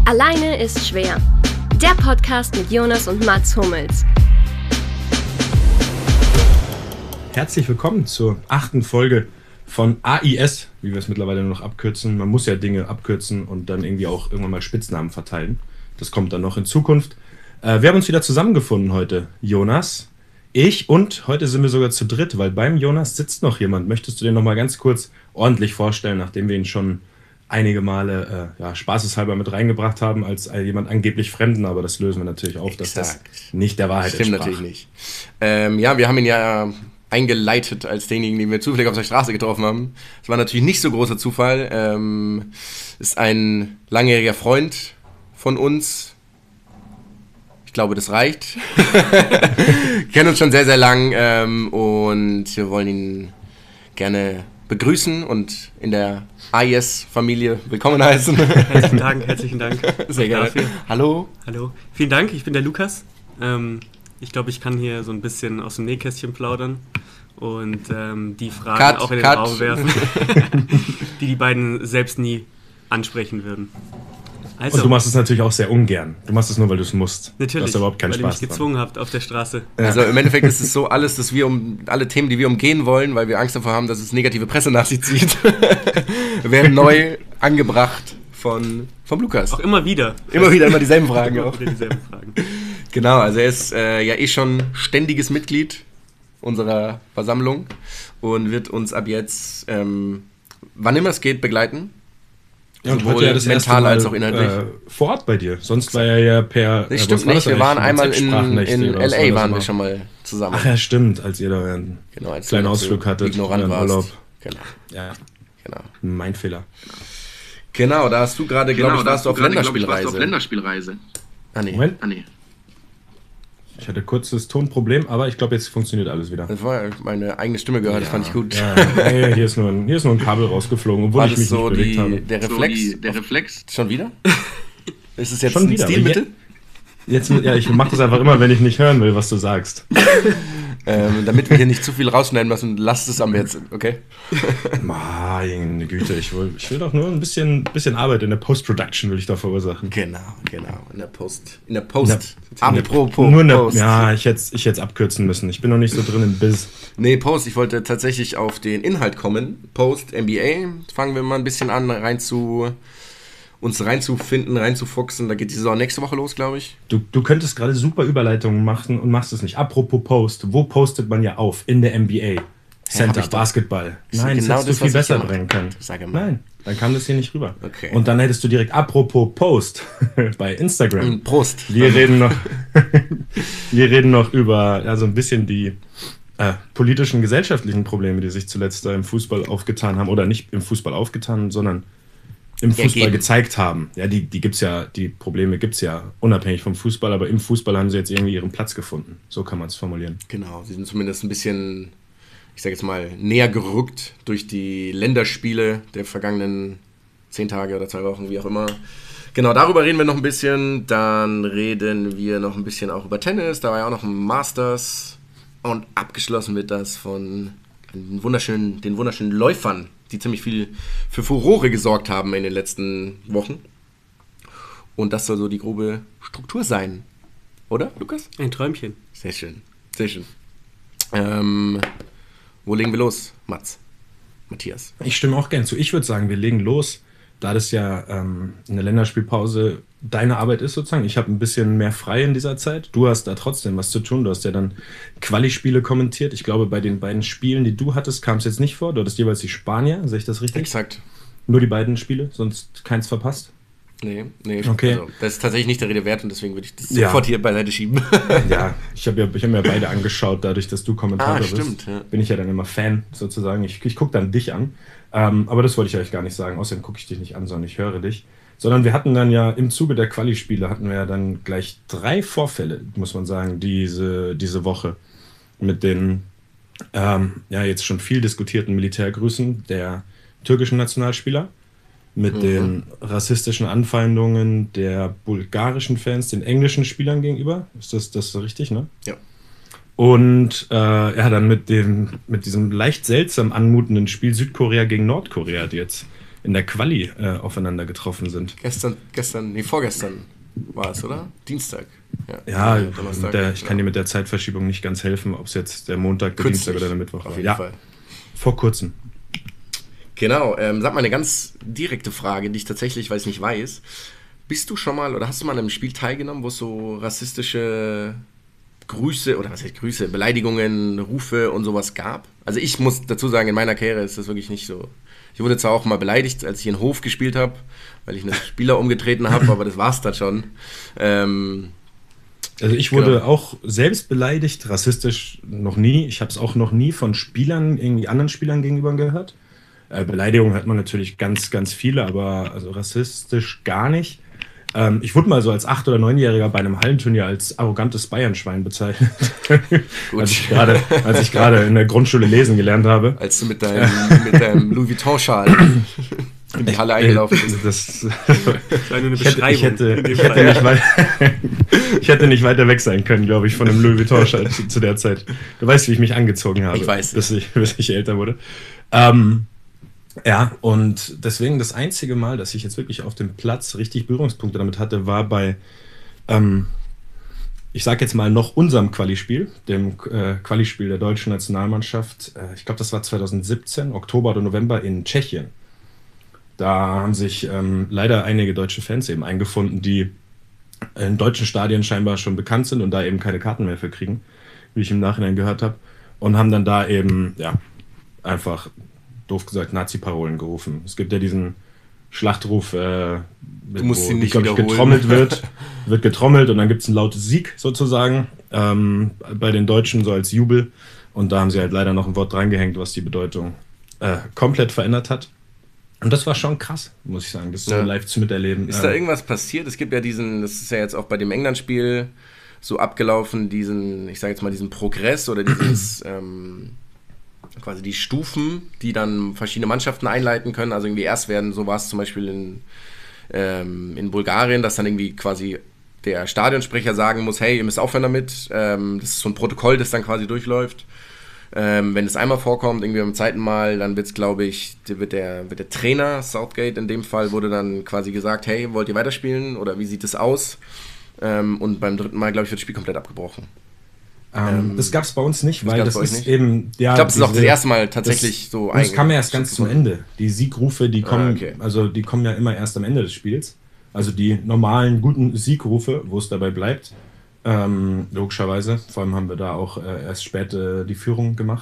Alleine ist schwer. Der Podcast mit Jonas und Mats Hummels. Herzlich willkommen zur 8. Folge von AIS, wie wir es mittlerweile nur noch abkürzen. Man muss ja Dinge abkürzen und dann irgendwie auch irgendwann mal Spitznamen verteilen. Das kommt dann noch in Zukunft. Wir haben uns wieder zusammengefunden heute, Jonas, ich, und heute sind wir sogar zu dritt, weil beim Jonas sitzt noch jemand. Möchtest du den noch mal ganz kurz ordentlich vorstellen, nachdem wir ihn schon einige Male spaßeshalber mit reingebracht haben als jemand angeblich Fremden, aber das lösen wir natürlich auf, dass das nicht der Wahrheit entspricht. Stimmt natürlich nicht. Wir haben ihn ja eingeleitet als denjenigen, den wir zufällig auf der Straße getroffen haben. Das war natürlich nicht so großer Zufall. Ist ein langjähriger Freund von uns. Ich glaube, das reicht. Kennen uns schon sehr, sehr lang und wir wollen ihn gerne begrüßen und in der AIS-Familie willkommen heißen. Herzlichen Dank. Sehr gerne. Hallo. Vielen Dank, ich bin der Lukas. Ich glaube, ich kann hier so ein bisschen aus dem Nähkästchen plaudern und die Fragen auch in den Raum werfen, die beiden selbst nie ansprechen würden. Also, und du machst es natürlich auch sehr ungern. Du machst es nur, weil du es musst. Natürlich, du hast überhaupt keinen weil Spaß ihr mich gezwungen habt auf der Straße. Also im Endeffekt ist es so, alle Themen, die wir umgehen wollen, weil wir Angst davor haben, dass es negative Presse nach sich zieht, werden neu angebracht vom Lukas. Auch immer wieder. Immer dieselben Fragen auch. Dieselben Fragen. Genau, also er ist schon ständiges Mitglied unserer Versammlung und wird uns ab jetzt, wann immer es geht, begleiten. Ja, und heute ja das erste Mal als auch inhaltlich. Vor Ort bei dir. Sonst war er ja per... Das stimmt nicht, wir waren einmal in L.A. waren wir schon mal zusammen. Ach ja, stimmt, als ihr da einen kleinen Ausflug hattet. Ignorant warst. Urlaub. Genau. Ja, genau. Mein Fehler. Genau, da hast du gerade, glaube ich, warst du auf Länderspielreise. Ah, nee. Moment. Ich hatte kurz das Tonproblem, aber ich glaube, jetzt funktioniert alles wieder. Das war meine eigene Stimme gehört, das fand ich gut. Ja, hey, hier ist nur ein Kabel rausgeflogen, obwohl ich mich nicht bewegt habe. Der Reflex? Schon wieder? Ist es jetzt schon ein wieder, Stilmittel? Ich mache das einfach immer, wenn ich nicht hören will, was du sagst. Damit wir hier nicht zu viel rausschneiden müssen, lasst es am jetzt, okay? Meine Güte, ich will doch nur ein bisschen Arbeit in der Post-Production will ich da verursachen. Genau. In der Post. Apropos Post. Ja, ich hätte abkürzen müssen. Ich bin noch nicht so drin im Biz. Nee, Post. Ich wollte tatsächlich auf den Inhalt kommen. Post, NBA. Fangen wir mal ein bisschen an, uns reinzufinden, reinzufuchsen. Da geht die Saison nächste Woche los, glaube ich. Du könntest gerade super Überleitungen machen und machst es nicht. Apropos Post, wo postet man ja auf? In der NBA. Center, Basketball. Nein, das hättest du viel besser bringen können. Nein, dann kam das hier nicht rüber. Okay. Und dann hättest du direkt apropos Post bei Instagram. Prost. Wir reden noch über so ein bisschen die politischen, gesellschaftlichen Probleme, die sich zuletzt im Fußball aufgetan haben. Oder nicht im Fußball aufgetan, sondern im Fußball gezeigt haben. Ja, die Probleme gibt's ja unabhängig vom Fußball, aber im Fußball haben sie jetzt irgendwie ihren Platz gefunden. So kann man es formulieren. Genau, sie sind zumindest ein bisschen, ich sage jetzt mal, näher gerückt durch die Länderspiele der vergangenen 10 Tage oder 2 Wochen, wie auch immer. Genau, darüber reden wir noch ein bisschen. Dann reden wir noch ein bisschen auch über Tennis. Da war ja auch noch ein Masters. Und abgeschlossen wird das von den wunderschönen Läufern, die ziemlich viel für Furore gesorgt haben in den letzten Wochen. Und das soll so die grobe Struktur sein. Oder, Lukas? Ein Träumchen. Sehr schön. Wo legen wir los, Matthias? Ich stimme auch gern zu. Ich würde sagen, wir legen los, da das ja eine Länderspielpause deine Arbeit ist sozusagen. Ich habe ein bisschen mehr frei in dieser Zeit. Du hast da trotzdem was zu tun. Du hast ja dann Quali-Spiele kommentiert. Ich glaube, bei den beiden Spielen, die du hattest, kam es jetzt nicht vor. Du hattest jeweils die Spanier. Sehe ich das richtig? Exakt. Nur die beiden Spiele, sonst keins verpasst? Nee. Okay. Also, das ist tatsächlich nicht der Rede wert und deswegen würde ich das sofort hier beiseite schieben. Ja, ich hab mir beide angeschaut, dadurch, dass du Kommentator bist. Stimmt, ja. Bin ich ja dann immer Fan sozusagen. Ich gucke dann dich an. Aber das wollte ich euch gar nicht sagen. Außerdem gucke ich dich nicht an, sondern ich höre dich. Sondern wir hatten dann ja im Zuge der Quali-Spiele hatten wir ja dann gleich 3 Vorfälle, muss man sagen, diese Woche. Mit den jetzt schon viel diskutierten Militärgrüßen der türkischen Nationalspieler. Mit den rassistischen Anfeindungen der bulgarischen Fans den englischen Spielern gegenüber. Ist das richtig, ne? Ja. Und dann mit diesem leicht seltsam anmutenden Spiel Südkorea gegen Nordkorea, die jetzt in der Quali aufeinander getroffen sind. Vorgestern war es, oder? Dienstag. Ja, ich kann dir mit der Zeitverschiebung nicht ganz helfen, ob es jetzt der Montag, der Dienstag oder der Mittwoch war. Auf jeden Fall. Vor kurzem. Genau, sag mal eine ganz direkte Frage, die ich tatsächlich, weil ich nicht weiß. Bist du schon mal oder hast du mal an einem Spiel teilgenommen, wo es so rassistische Grüße oder was heißt Grüße, Beleidigungen, Rufe und sowas gab? Also ich muss dazu sagen, in meiner Karriere ist das wirklich nicht so. Ich wurde zwar auch mal beleidigt, als ich in Hof gespielt habe, weil ich einen Spieler umgetreten habe, aber das war's dann schon. Also ich wurde auch selbst beleidigt, rassistisch noch nie. Ich habe es auch noch nie von Spielern, irgendwie anderen Spielern gegenüber gehört. Beleidigungen hat man natürlich ganz, ganz viele, aber also rassistisch gar nicht. Ich wurde mal so als 8- oder 9-Jähriger bei einem Hallenturnier als arrogantes Bayernschwein bezeichnet. als ich gerade in der Grundschule lesen gelernt habe. Als du mit deinem Louis Vuitton-Schal in die Halle eingelaufen bist. Das war nur eine Beschreibung. Ich hätte nicht weiter weg sein können, glaube ich, von einem Louis Vuitton-Schal zu der Zeit. Du weißt, wie ich mich angezogen habe. Ich weiß. Bis ich älter wurde. Ja, und deswegen das einzige Mal, dass ich jetzt wirklich auf dem Platz richtig Berührungspunkte damit hatte, war bei, ich sag jetzt mal noch unserem Quali-Spiel, dem Quali-Spiel der deutschen Nationalmannschaft. Ich glaube, das war 2017, Oktober oder November in Tschechien. Da haben sich leider einige deutsche Fans eben eingefunden, die in deutschen Stadien scheinbar schon bekannt sind und da eben keine Karten mehr für kriegen, wie ich im Nachhinein gehört habe. Und haben dann da eben, ja, einfach doof gesagt, Nazi-Parolen gerufen. Es gibt ja diesen Schlachtruf, getrommelt wird getrommelt und dann gibt es ein lautes Sieg sozusagen bei den Deutschen so als Jubel. Und da haben sie halt leider noch ein Wort drangehängt, was die Bedeutung komplett verändert hat. Und das war schon krass, muss ich sagen, das so live zu miterleben. Ist da irgendwas passiert? Es gibt ja das ist ja jetzt auch bei dem England-Spiel so abgelaufen, diesen Progress oder dieses quasi die Stufen, die dann verschiedene Mannschaften einleiten können. Also irgendwie erst werden, so war es zum Beispiel in Bulgarien, dass dann irgendwie quasi der Stadionsprecher sagen muss, hey, ihr müsst aufhören damit. Das ist so ein Protokoll, das dann quasi durchläuft. Wenn es einmal vorkommt, irgendwie beim zweiten Mal, dann wird es, glaube ich, wird der Trainer, Southgate in dem Fall, wurde dann quasi gesagt, hey, wollt ihr weiterspielen oder wie sieht es aus? Und beim dritten Mal, glaube ich, wird das Spiel komplett abgebrochen. Das gab es bei uns nicht, weil das ist nicht? Eben... Ja, ich glaube, es ist auch das erste Mal tatsächlich so eigentlich. Das kam ja erst ganz zum Ende. Die Siegrufe, die kommen die kommen ja immer erst am Ende des Spiels. Also die normalen, guten Siegrufe, wo es dabei bleibt, logischerweise. Vor allem haben wir da auch erst spät die Führung gemacht.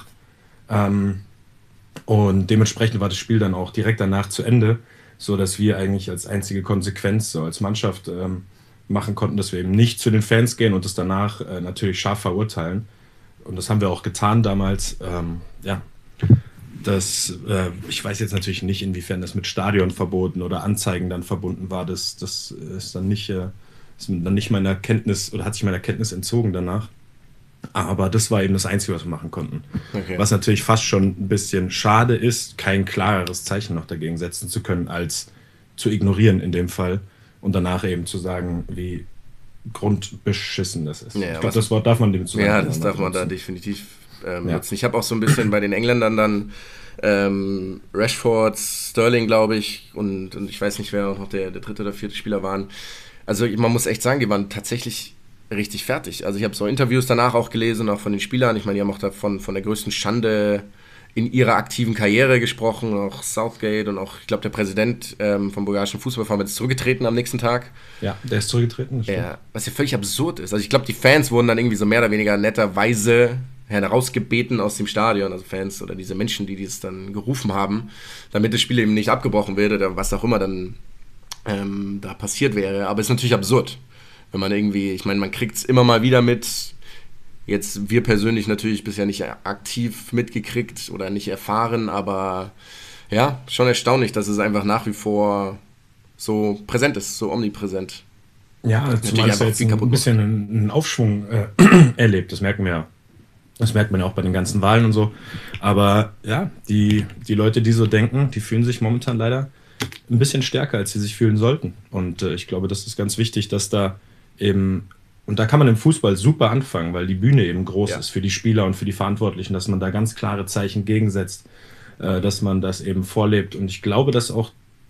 Und dementsprechend war das Spiel dann auch direkt danach zu Ende, so dass wir eigentlich als einzige Konsequenz, so als Mannschaft, machen konnten, dass wir eben nicht zu den Fans gehen und das danach natürlich scharf verurteilen. Und das haben wir auch getan damals. Ich weiß jetzt natürlich nicht, inwiefern das mit Stadionverboten oder Anzeigen dann verbunden war. Das ist dann nicht meiner Kenntnis oder hat sich meiner Kenntnis entzogen danach. Aber das war eben das Einzige, was wir machen konnten. Okay. Was natürlich fast schon ein bisschen schade ist, kein klareres Zeichen noch dagegen setzen zu können, als zu ignorieren in dem Fall. Und danach eben zu sagen, wie grundbeschissen das ist. Ja, ich glaube, das Wort darf man dem zusammenhängen. Ja, das darf man da definitiv nutzen. Ich habe auch so ein bisschen bei den Engländern dann Rashford, Sterling, glaube ich, und ich weiß nicht, wer noch der dritte oder vierte Spieler waren. Also man muss echt sagen, die waren tatsächlich richtig fertig. Also ich habe so Interviews danach auch gelesen, auch von den Spielern. Ich meine, die haben auch davon von der größten Schande in ihrer aktiven Karriere gesprochen, auch Southgate und auch, ich glaube, der Präsident vom bulgarischen Fußballverband ist zurückgetreten am nächsten Tag. Ja, der ist zurückgetreten. Ja, was ja völlig absurd ist. Also ich glaube, die Fans wurden dann irgendwie so mehr oder weniger netterweise herausgebeten aus dem Stadion, also Fans oder diese Menschen, die das dann gerufen haben, damit das Spiel eben nicht abgebrochen wird oder was auch immer dann da passiert wäre. Aber es ist natürlich absurd, wenn man irgendwie, ich meine, man kriegt es immer mal wieder mit. Jetzt wir persönlich natürlich bisher nicht aktiv mitgekriegt oder nicht erfahren, aber ja, schon erstaunlich, dass es einfach nach wie vor so präsent ist, so omnipräsent. Ja, zumal es jetzt ein bisschen einen Aufschwung erlebt, das merken wir ja. Das merkt man ja auch bei den ganzen Wahlen und so. Aber ja, die Leute, die so denken, die fühlen sich momentan leider ein bisschen stärker, als sie sich fühlen sollten. Und ich glaube, das ist ganz wichtig, dass da eben... Und da kann man im Fußball super anfangen, weil die Bühne eben groß ist für die Spieler und für die Verantwortlichen, dass man da ganz klare Zeichen gegensetzt, dass man das eben vorlebt. Und ich glaube, dass auch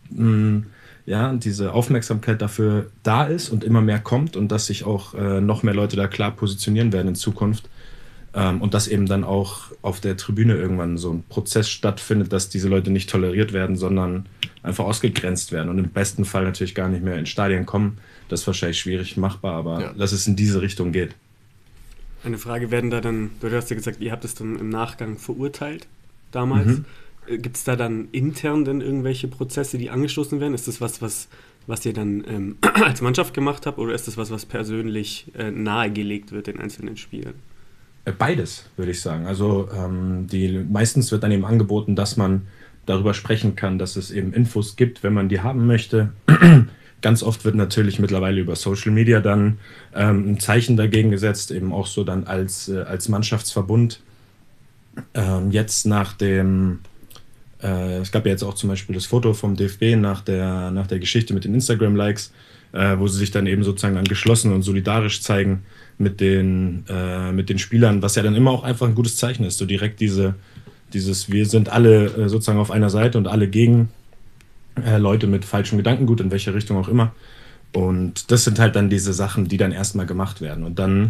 diese Aufmerksamkeit dafür da ist und immer mehr kommt und dass sich auch noch mehr Leute da klar positionieren werden in Zukunft. Und dass eben dann auch auf der Tribüne irgendwann so ein Prozess stattfindet, dass diese Leute nicht toleriert werden, sondern einfach ausgegrenzt werden und im besten Fall natürlich gar nicht mehr in Stadien kommen. Das ist wahrscheinlich schwierig machbar, aber dass es in diese Richtung geht. Eine Frage, werden da dann, du hast ja gesagt, ihr habt es dann im Nachgang verurteilt damals. Gibt es da dann intern dann irgendwelche Prozesse, die angestoßen werden? Ist das was ihr dann als Mannschaft gemacht habt oder ist das was persönlich nahegelegt wird den einzelnen Spielern? Beides, würde ich sagen. Also meistens wird dann eben angeboten, dass man darüber sprechen kann, dass es eben Infos gibt, wenn man die haben möchte. Ganz oft wird natürlich mittlerweile über Social Media dann ein Zeichen dagegen gesetzt, eben auch so dann als Mannschaftsverbund. Jetzt nach dem, es gab ja jetzt auch zum Beispiel das Foto vom DFB nach der Geschichte mit den Instagram-Likes, wo sie sich dann eben sozusagen dann geschlossen und solidarisch zeigen mit den Spielern, was ja dann immer auch einfach ein gutes Zeichen ist. So direkt dieses, wir sind alle sozusagen auf einer Seite und alle gegen Leute mit falschem Gedankengut, in welche Richtung auch immer. Und das sind halt dann diese Sachen, die dann erstmal gemacht werden. Und dann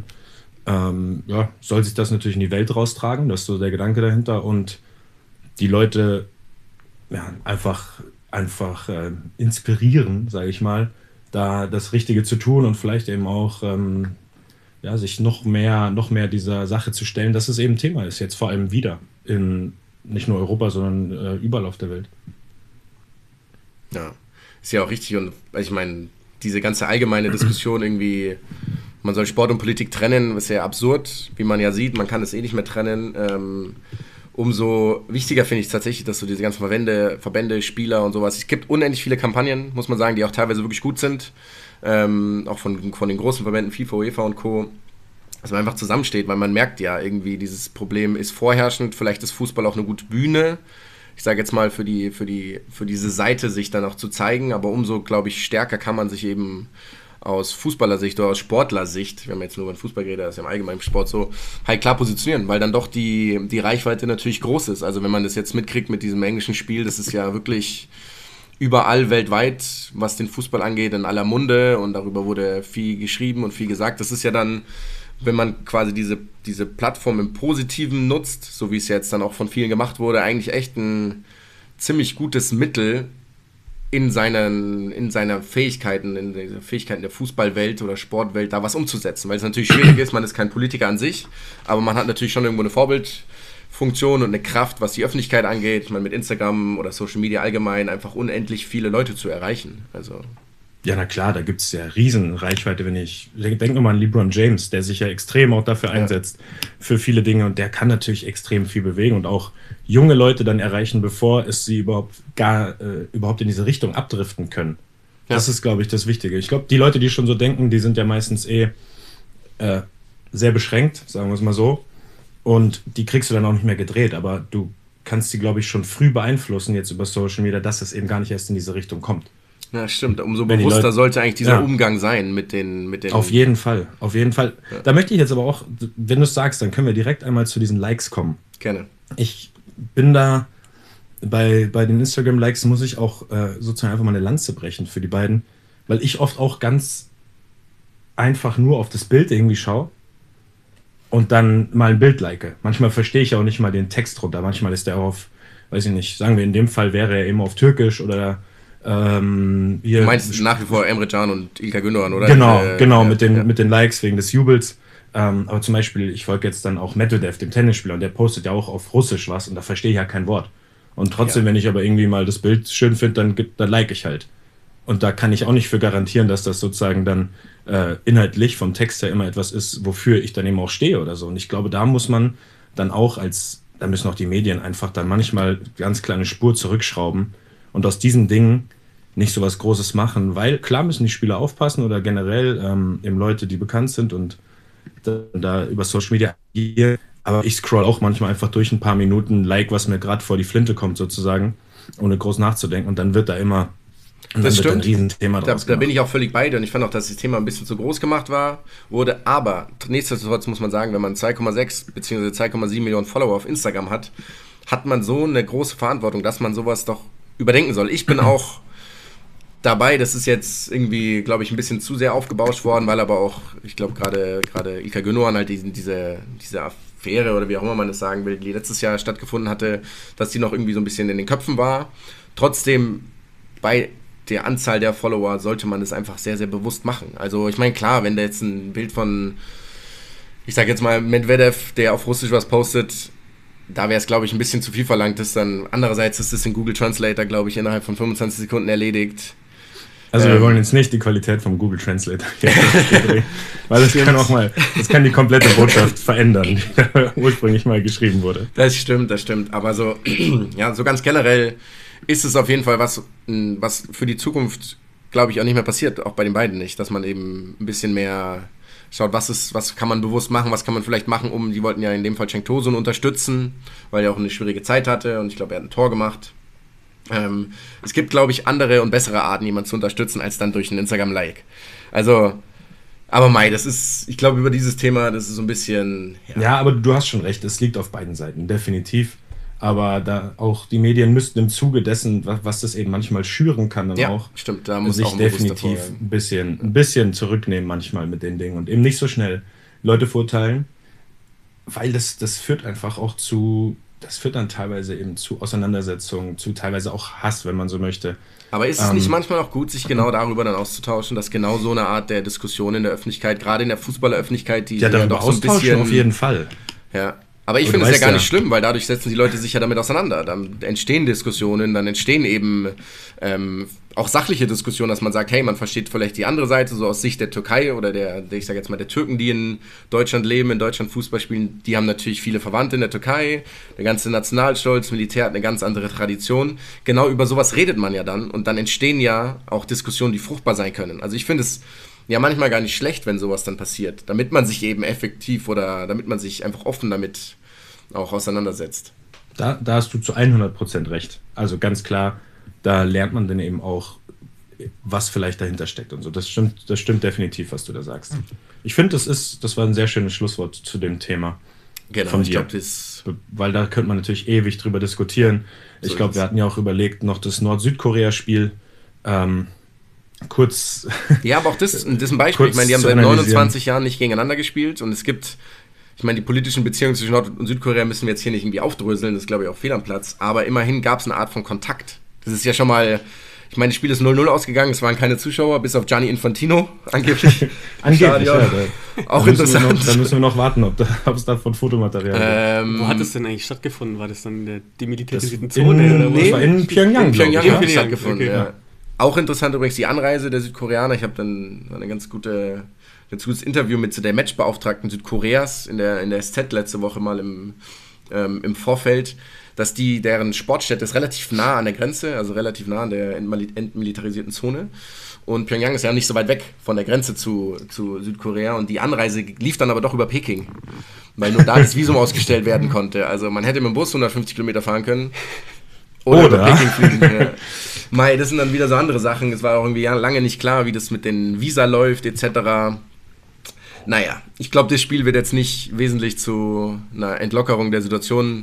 soll sich das natürlich in die Welt raustragen, das ist so der Gedanke dahinter. Und die Leute einfach inspirieren, sage ich mal, da das Richtige zu tun und vielleicht eben auch sich noch mehr dieser Sache zu stellen, dass es eben Thema ist, jetzt vor allem wieder in nicht nur Europa, sondern überall auf der Welt. Ja, ist ja auch richtig und ich meine, diese ganze allgemeine Diskussion irgendwie, man soll Sport und Politik trennen, ist ja absurd, wie man ja sieht, man kann es nicht mehr trennen. Umso wichtiger finde ich es tatsächlich, dass so diese ganzen Verbände, Spieler und sowas, es gibt unendlich viele Kampagnen, muss man sagen, die auch teilweise wirklich gut sind, auch von den großen Verbänden, FIFA, UEFA und Co., dass man einfach zusammensteht, weil man merkt ja irgendwie, dieses Problem ist vorherrschend, vielleicht ist Fußball auch eine gute Bühne, ich sage jetzt mal, für diese Seite sich dann auch zu zeigen, aber umso, glaube ich, stärker kann man sich eben aus Fußballersicht oder aus Sportlersicht, wenn man jetzt nur über den Fußball redet, das ist ja im allgemeinen Sport so, halt klar positionieren, weil dann doch die Reichweite natürlich groß ist. Also wenn man das jetzt mitkriegt mit diesem englischen Spiel, das ist ja wirklich überall weltweit, was den Fußball angeht, in aller Munde und darüber wurde viel geschrieben und viel gesagt. Das ist ja dann, wenn man quasi diese Plattform im Positiven nutzt, so wie es jetzt dann auch von vielen gemacht wurde, eigentlich echt ein ziemlich gutes Mittel in seinen Fähigkeiten, in den Fähigkeiten der Fußballwelt oder Sportwelt da was umzusetzen, weil es natürlich schwierig ist, man ist kein Politiker an sich, aber man hat natürlich schon irgendwo eine Vorbildfunktion und eine Kraft, was die Öffentlichkeit angeht. Ich meine, mit Instagram oder Social Media allgemein einfach unendlich viele Leute zu erreichen. Also ja, na klar, da gibt es ja riesen Reichweite, denk nur mal an LeBron James, der sich ja extrem auch dafür einsetzt, für viele Dinge und der kann natürlich extrem viel bewegen und auch junge Leute dann erreichen, bevor es sie überhaupt in diese Richtung abdriften können. Ja. Das ist, glaube ich, das Wichtige. Ich glaube, die Leute, die schon so denken, die sind ja meistens sehr beschränkt, sagen wir es mal so, und die kriegst du dann auch nicht mehr gedreht, aber du kannst sie, glaube ich, schon früh beeinflussen jetzt über Social Media, dass es eben gar nicht erst in diese Richtung kommt. Ja, stimmt. Umso bewusster sollte eigentlich dieser Umgang sein mit den... Auf jeden Fall. Ja. Da möchte ich jetzt aber auch, wenn du es sagst, dann können wir direkt einmal zu diesen Likes kommen. Gerne. Ich bin da, bei den Instagram-Likes muss ich auch sozusagen einfach mal eine Lanze brechen für die beiden, weil ich oft auch ganz einfach nur auf das Bild irgendwie schaue und dann mal ein Bild like. Manchmal verstehe ich auch nicht mal den Text drunter. Manchmal ist der auf, weiß ich nicht, sagen wir in dem Fall wäre er eben auf Türkisch oder du meinst nach wie vor Emre Can und Ilkay Gündoğan, oder? Genau, mit den Likes wegen des Jubels. Aber zum Beispiel, ich folge jetzt dann auch Medvedev, dem Tennisspieler, und der postet ja auch auf Russisch was und da verstehe ich ja kein Wort. Und trotzdem, wenn ich aber irgendwie mal das Bild schön finde, dann like ich halt. Und da kann ich auch nicht für garantieren, dass das sozusagen dann inhaltlich vom Text her immer etwas ist, wofür ich dann eben auch stehe oder so. Und ich glaube, da muss man dann auch da müssen auch die Medien einfach dann manchmal ganz kleine Spur zurückschrauben und aus diesen Dingen nicht so was Großes machen, weil klar müssen die Spieler aufpassen oder generell eben Leute, die bekannt sind und da über Social Media agieren. Aber ich scroll auch manchmal einfach durch ein paar Minuten, like, was mir gerade vor die Flinte kommt sozusagen, ohne groß nachzudenken. Und dann wird da immer ein Riesenthema draus da bin ich auch völlig bei dir und ich fand auch, dass das Thema ein bisschen zu groß gemacht wurde. Aber nichtsdestotrotz muss man sagen, wenn man 2,6 bzw. 2,7 Millionen Follower auf Instagram hat man so eine große Verantwortung, dass man sowas doch überdenken soll. Ich bin auch dabei. Das ist jetzt irgendwie, glaube ich, ein bisschen zu sehr aufgebauscht worden, weil aber auch, ich glaube, gerade Ilkay Gündoğan halt diese Affäre oder wie auch immer man das sagen will, die letztes Jahr stattgefunden hatte, dass die noch irgendwie so ein bisschen in den Köpfen war. Trotzdem, bei der Anzahl der Follower sollte man das einfach sehr, sehr bewusst machen. Also ich meine, klar, wenn da jetzt ein Bild von, ich sag jetzt mal, Medvedev, der auf Russisch was postet, da wäre es, glaube ich, ein bisschen zu viel verlangt. Ist dann, andererseits ist es in Google Translator, glaube ich, innerhalb von 25 Sekunden erledigt. Also wir wollen jetzt nicht die Qualität vom Google Translator weil das kann die komplette Botschaft verändern, die da ursprünglich mal geschrieben wurde. Das stimmt. Aber so, ja, so ganz generell ist es auf jeden Fall was für die Zukunft, glaube ich, auch nicht mehr passiert, auch bei den beiden nicht, dass man eben ein bisschen mehr schaut, was kann man bewusst machen, was kann man vielleicht machen, die wollten ja in dem Fall Cenk Tosun unterstützen, weil er auch eine schwierige Zeit hatte und ich glaube, er hat ein Tor gemacht. Es gibt, glaube ich, andere und bessere Arten, jemanden zu unterstützen, als dann durch ein Instagram-Like. Also, aber das ist, ich glaube, über dieses Thema, das ist so ein bisschen... Ja, aber du hast schon recht, es liegt auf beiden Seiten, definitiv. Aber da auch die Medien müssten im Zuge dessen, was das eben manchmal schüren kann, dann auch stimmt, da muss sich auch definitiv ein bisschen zurücknehmen manchmal mit den Dingen und eben nicht so schnell Leute verurteilen, weil das führt einfach auch das führt dann teilweise eben zu Auseinandersetzungen, zu teilweise auch Hass, wenn man so möchte. Aber ist es nicht manchmal auch gut, sich genau darüber dann auszutauschen, dass genau so eine Art der Diskussion in der Öffentlichkeit, gerade in der Fußballeröffentlichkeit, die darüber doch so ein bisschen... auf jeden Fall. Ja, aber ich finde es ja gar nicht schlimm, weil dadurch setzen die Leute sich ja damit auseinander. Dann entstehen Diskussionen, dann entstehen eben auch sachliche Diskussionen, dass man sagt, hey, man versteht vielleicht die andere Seite, so aus Sicht der Türkei oder ich sage jetzt mal der Türken, die in Deutschland leben, in Deutschland Fußball spielen, die haben natürlich viele Verwandte in der Türkei, der ganze Nationalstolz, Militär hat eine ganz andere Tradition. Genau über sowas redet man ja dann und dann entstehen ja auch Diskussionen, die fruchtbar sein können. Also ich finde es ja manchmal gar nicht schlecht, wenn sowas dann passiert, damit man sich eben effektiv oder damit man sich einfach offen damit auch auseinandersetzt. Da hast du zu 100% recht. Also ganz klar, da lernt man dann eben auch, was vielleicht dahinter steckt und so. Das stimmt definitiv, was du da sagst. Ich finde, das war ein sehr schönes Schlusswort zu dem Thema. Genau, von ich dir. glaube, weil da könnte man natürlich ewig drüber diskutieren. Ich glaube, wir hatten ja auch überlegt, noch das Nord-Südkorea-Spiel kurz... Ja, aber auch das ist ein Beispiel. Ich meine, die haben seit 29 Jahren nicht gegeneinander gespielt und es gibt... Ich meine, die politischen Beziehungen zwischen Nord- und Südkorea müssen wir jetzt hier nicht irgendwie aufdröseln, das ist, glaube ich, auch fehl am Platz. Aber immerhin gab es eine Art von Kontakt. Das ist ja schon mal... Ich meine, das Spiel ist 0-0 ausgegangen, es waren keine Zuschauer, bis auf Gianni Infantino, angeblich. Angeblich, ja. Auch interessant. Da müssen wir noch warten, ob es davon Fotomaterial gibt. Wo hat es denn eigentlich stattgefunden? War das dann in der demilitarisierten Zone? Das war in Pyongyang. In Pyongyang ja? hat es stattgefunden, okay, ja. Auch interessant übrigens die Anreise der Südkoreaner. Ich habe dann ein ganz gutes Interview mit der Matchbeauftragten Südkoreas in der SZ letzte Woche mal im Vorfeld, dass deren Sportstätte ist relativ nah an der Grenze, also relativ nah an der entmilitarisierten Zone. Und Pyongyang ist ja nicht so weit weg von der Grenze zu Südkorea. Und die Anreise lief dann aber doch über Peking, weil nur da das Visum ausgestellt werden konnte. Also man hätte mit dem Bus 150 Kilometer fahren können oder über Peking fliegen. Ja. Das sind dann wieder so andere Sachen. Es war auch irgendwie lange nicht klar, wie das mit den Visa läuft etc. Naja, ich glaube, das Spiel wird jetzt nicht wesentlich zu einer Entlockerung der Situation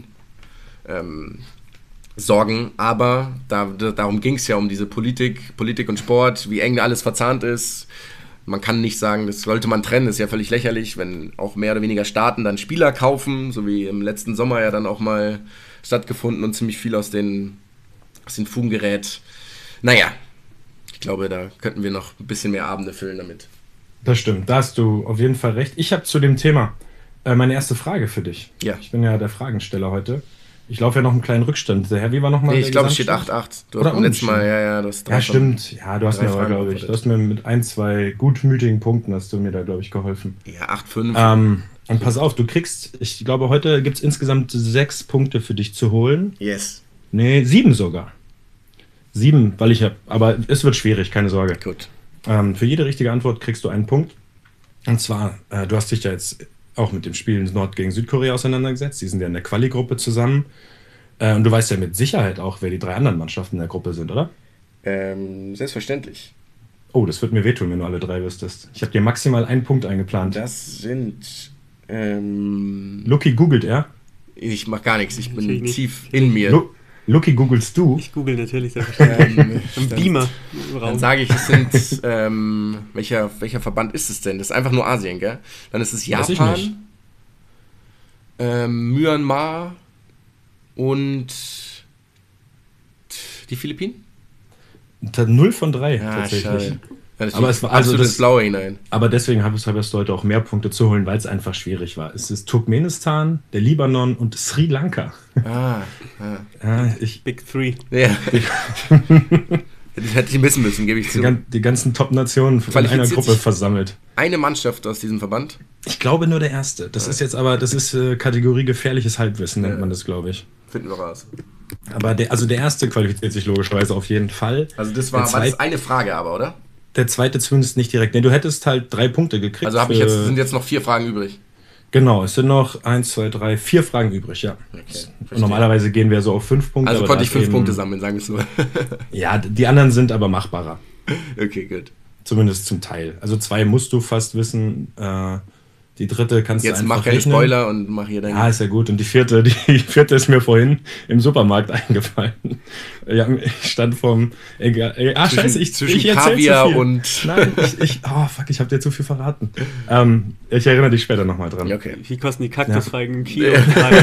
sorgen, aber darum ging es ja um diese Politik und Sport, wie eng alles verzahnt ist. Man kann nicht sagen, das sollte man trennen, das ist ja völlig lächerlich, wenn auch mehr oder weniger Staaten dann Spieler kaufen, so wie im letzten Sommer ja dann auch mal stattgefunden und ziemlich viel aus den Fugen gerät. Naja, ich glaube, da könnten wir noch ein bisschen mehr Abende füllen damit. Das stimmt, da hast du auf jeden Fall recht. Ich habe zu dem Thema meine erste Frage für dich. Ja. Ich bin ja der Fragensteller heute. Ich laufe ja noch einen kleinen Rückstand. Wie war nochmal? Nee, ich glaube, es steht 8-8. Du hast beim letzten Mal, du hast stimmt. Ja, du hast mir aber, glaube ich, du hast mir mit 1-2 gutmütigen Punkten hast du mir da, glaube ich, geholfen. Ja, 8-5. Und pass auf, du kriegst, ich glaube, heute gibt es insgesamt 6 Punkte für dich zu holen. Yes. Nee, 7 sogar. 7, weil ich habe, aber es wird schwierig, keine Sorge. Gut. Für jede richtige Antwort kriegst du einen Punkt. Und zwar, du hast dich ja jetzt auch mit dem Spiel Nord gegen Südkorea auseinandergesetzt. Die sind ja in der Quali-Gruppe zusammen. Und du weißt ja mit Sicherheit auch, wer die 3 anderen Mannschaften in der Gruppe sind, oder? Selbstverständlich. Oh, das wird mir wehtun, wenn du alle 3 wüsstest. Ich habe dir maximal einen Punkt eingeplant. Das sind... Lucky, googelt er? Ich mach gar nichts, ich bin tief in mir. Luki, googelst du? Ich google natürlich selbstverständlich. Ein Beamer im Raum. Dann sage ich, es sind, welcher Verband ist es denn? Das ist einfach nur Asien, gell? Dann ist es Weiß ich nicht. Japan, Myanmar und die Philippinen? 0 von 3 Ja, tatsächlich. schade. Ja, Aber es war absolut das ins Blaue hinein. Aber deswegen hast du heute auch mehr Punkte zu holen, weil es einfach schwierig war. Es ist Turkmenistan, der Libanon und Sri Lanka. Ja. Big Three. Ja. Das hätte ich wissen müssen, gebe ich zu. Die ganzen Top-Nationen in einer Gruppe versammelt. Eine Mannschaft aus diesem Verband? Ich glaube nur der erste. Das ist jetzt aber, Kategorie gefährliches Halbwissen, nennt man das, glaube ich. Finden wir raus. Aber der erste qualifiziert sich logischerweise auf jeden Fall. Also das war das eine Frage aber, oder? Der zweite zumindest nicht direkt. Nee, du hättest halt 3 Punkte gekriegt. Also sind jetzt noch 4 Fragen übrig. Genau, es sind noch 1, 2, 3, 4 Fragen übrig, ja. Okay, und normalerweise gehen wir so auf 5 Punkte. Also konnte ich 5 Punkte sammeln, sagen wir es so. Ja, die anderen sind aber machbarer. Okay, gut. Zumindest zum Teil. Also 2 musst du fast wissen. Die dritte kannst jetzt du einfach mach keine rechnen. Spoiler und mach hier dein... Ja, ist ja gut. Und die vierte ist mir vorhin im Supermarkt eingefallen. Ja, ich stand vorm... scheiße, zwischen Kaviar und... Nein, ich habe dir zu viel verraten. Ich erinnere dich später nochmal dran. Okay. Wie kosten die Kaktusfeigen im Kilo?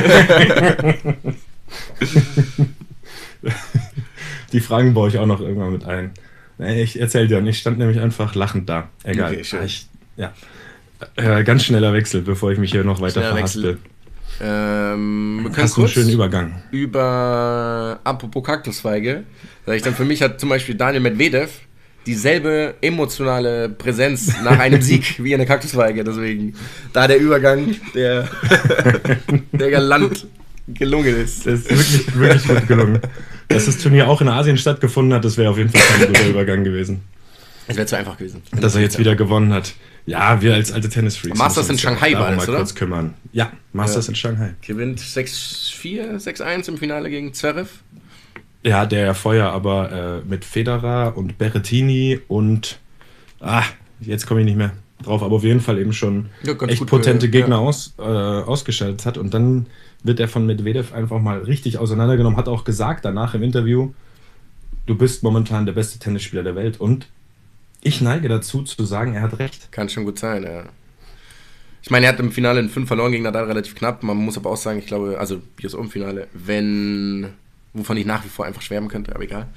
Die Fragen baue ich auch noch irgendwann mit ein. Ich erzähl dir, ich stand nämlich einfach lachend da. Egal. Okay, schön. Ganz schneller Wechsel, bevor ich mich hier noch weiter verhaspel. Wir können Hast du einen schönen Übergang. Apropos Kaktusfeige, sag ich dann, für mich hat zum Beispiel Daniel Medvedev dieselbe emotionale Präsenz nach einem Sieg wie eine Kaktusfeige. Deswegen da der Übergang, der galant gelungen ist. Das ist wirklich, wirklich gut gelungen. Dass das Turnier auch in Asien stattgefunden hat, das wäre auf jeden Fall kein guter Übergang gewesen. Es wäre zu einfach gewesen. Dass er jetzt wieder gewonnen hat. Ja, wir als alte Tennisfreaks. Masters in Shanghai war das, oder? Kurz kümmern. Ja, Masters in Shanghai. Gewinnt 6-4, 6-1 im Finale gegen Zverev. Ja, der vorher aber mit Federer und Berrettini und jetzt komme ich nicht mehr drauf, aber auf jeden Fall eben schon echt potente Gegner ausgeschaltet hat. Und dann wird er von Medvedev einfach mal richtig auseinandergenommen, hat auch gesagt danach im Interview, du bist momentan der beste Tennisspieler der Welt. Und ich neige dazu zu sagen, er hat recht. Kann schon gut sein, ja. Ich meine, er hat im Finale in 5 verloren gegen Nadal, relativ knapp. Man muss aber auch sagen, ich glaube, also US Open Finale, wovon ich nach wie vor einfach schwärmen könnte, aber egal.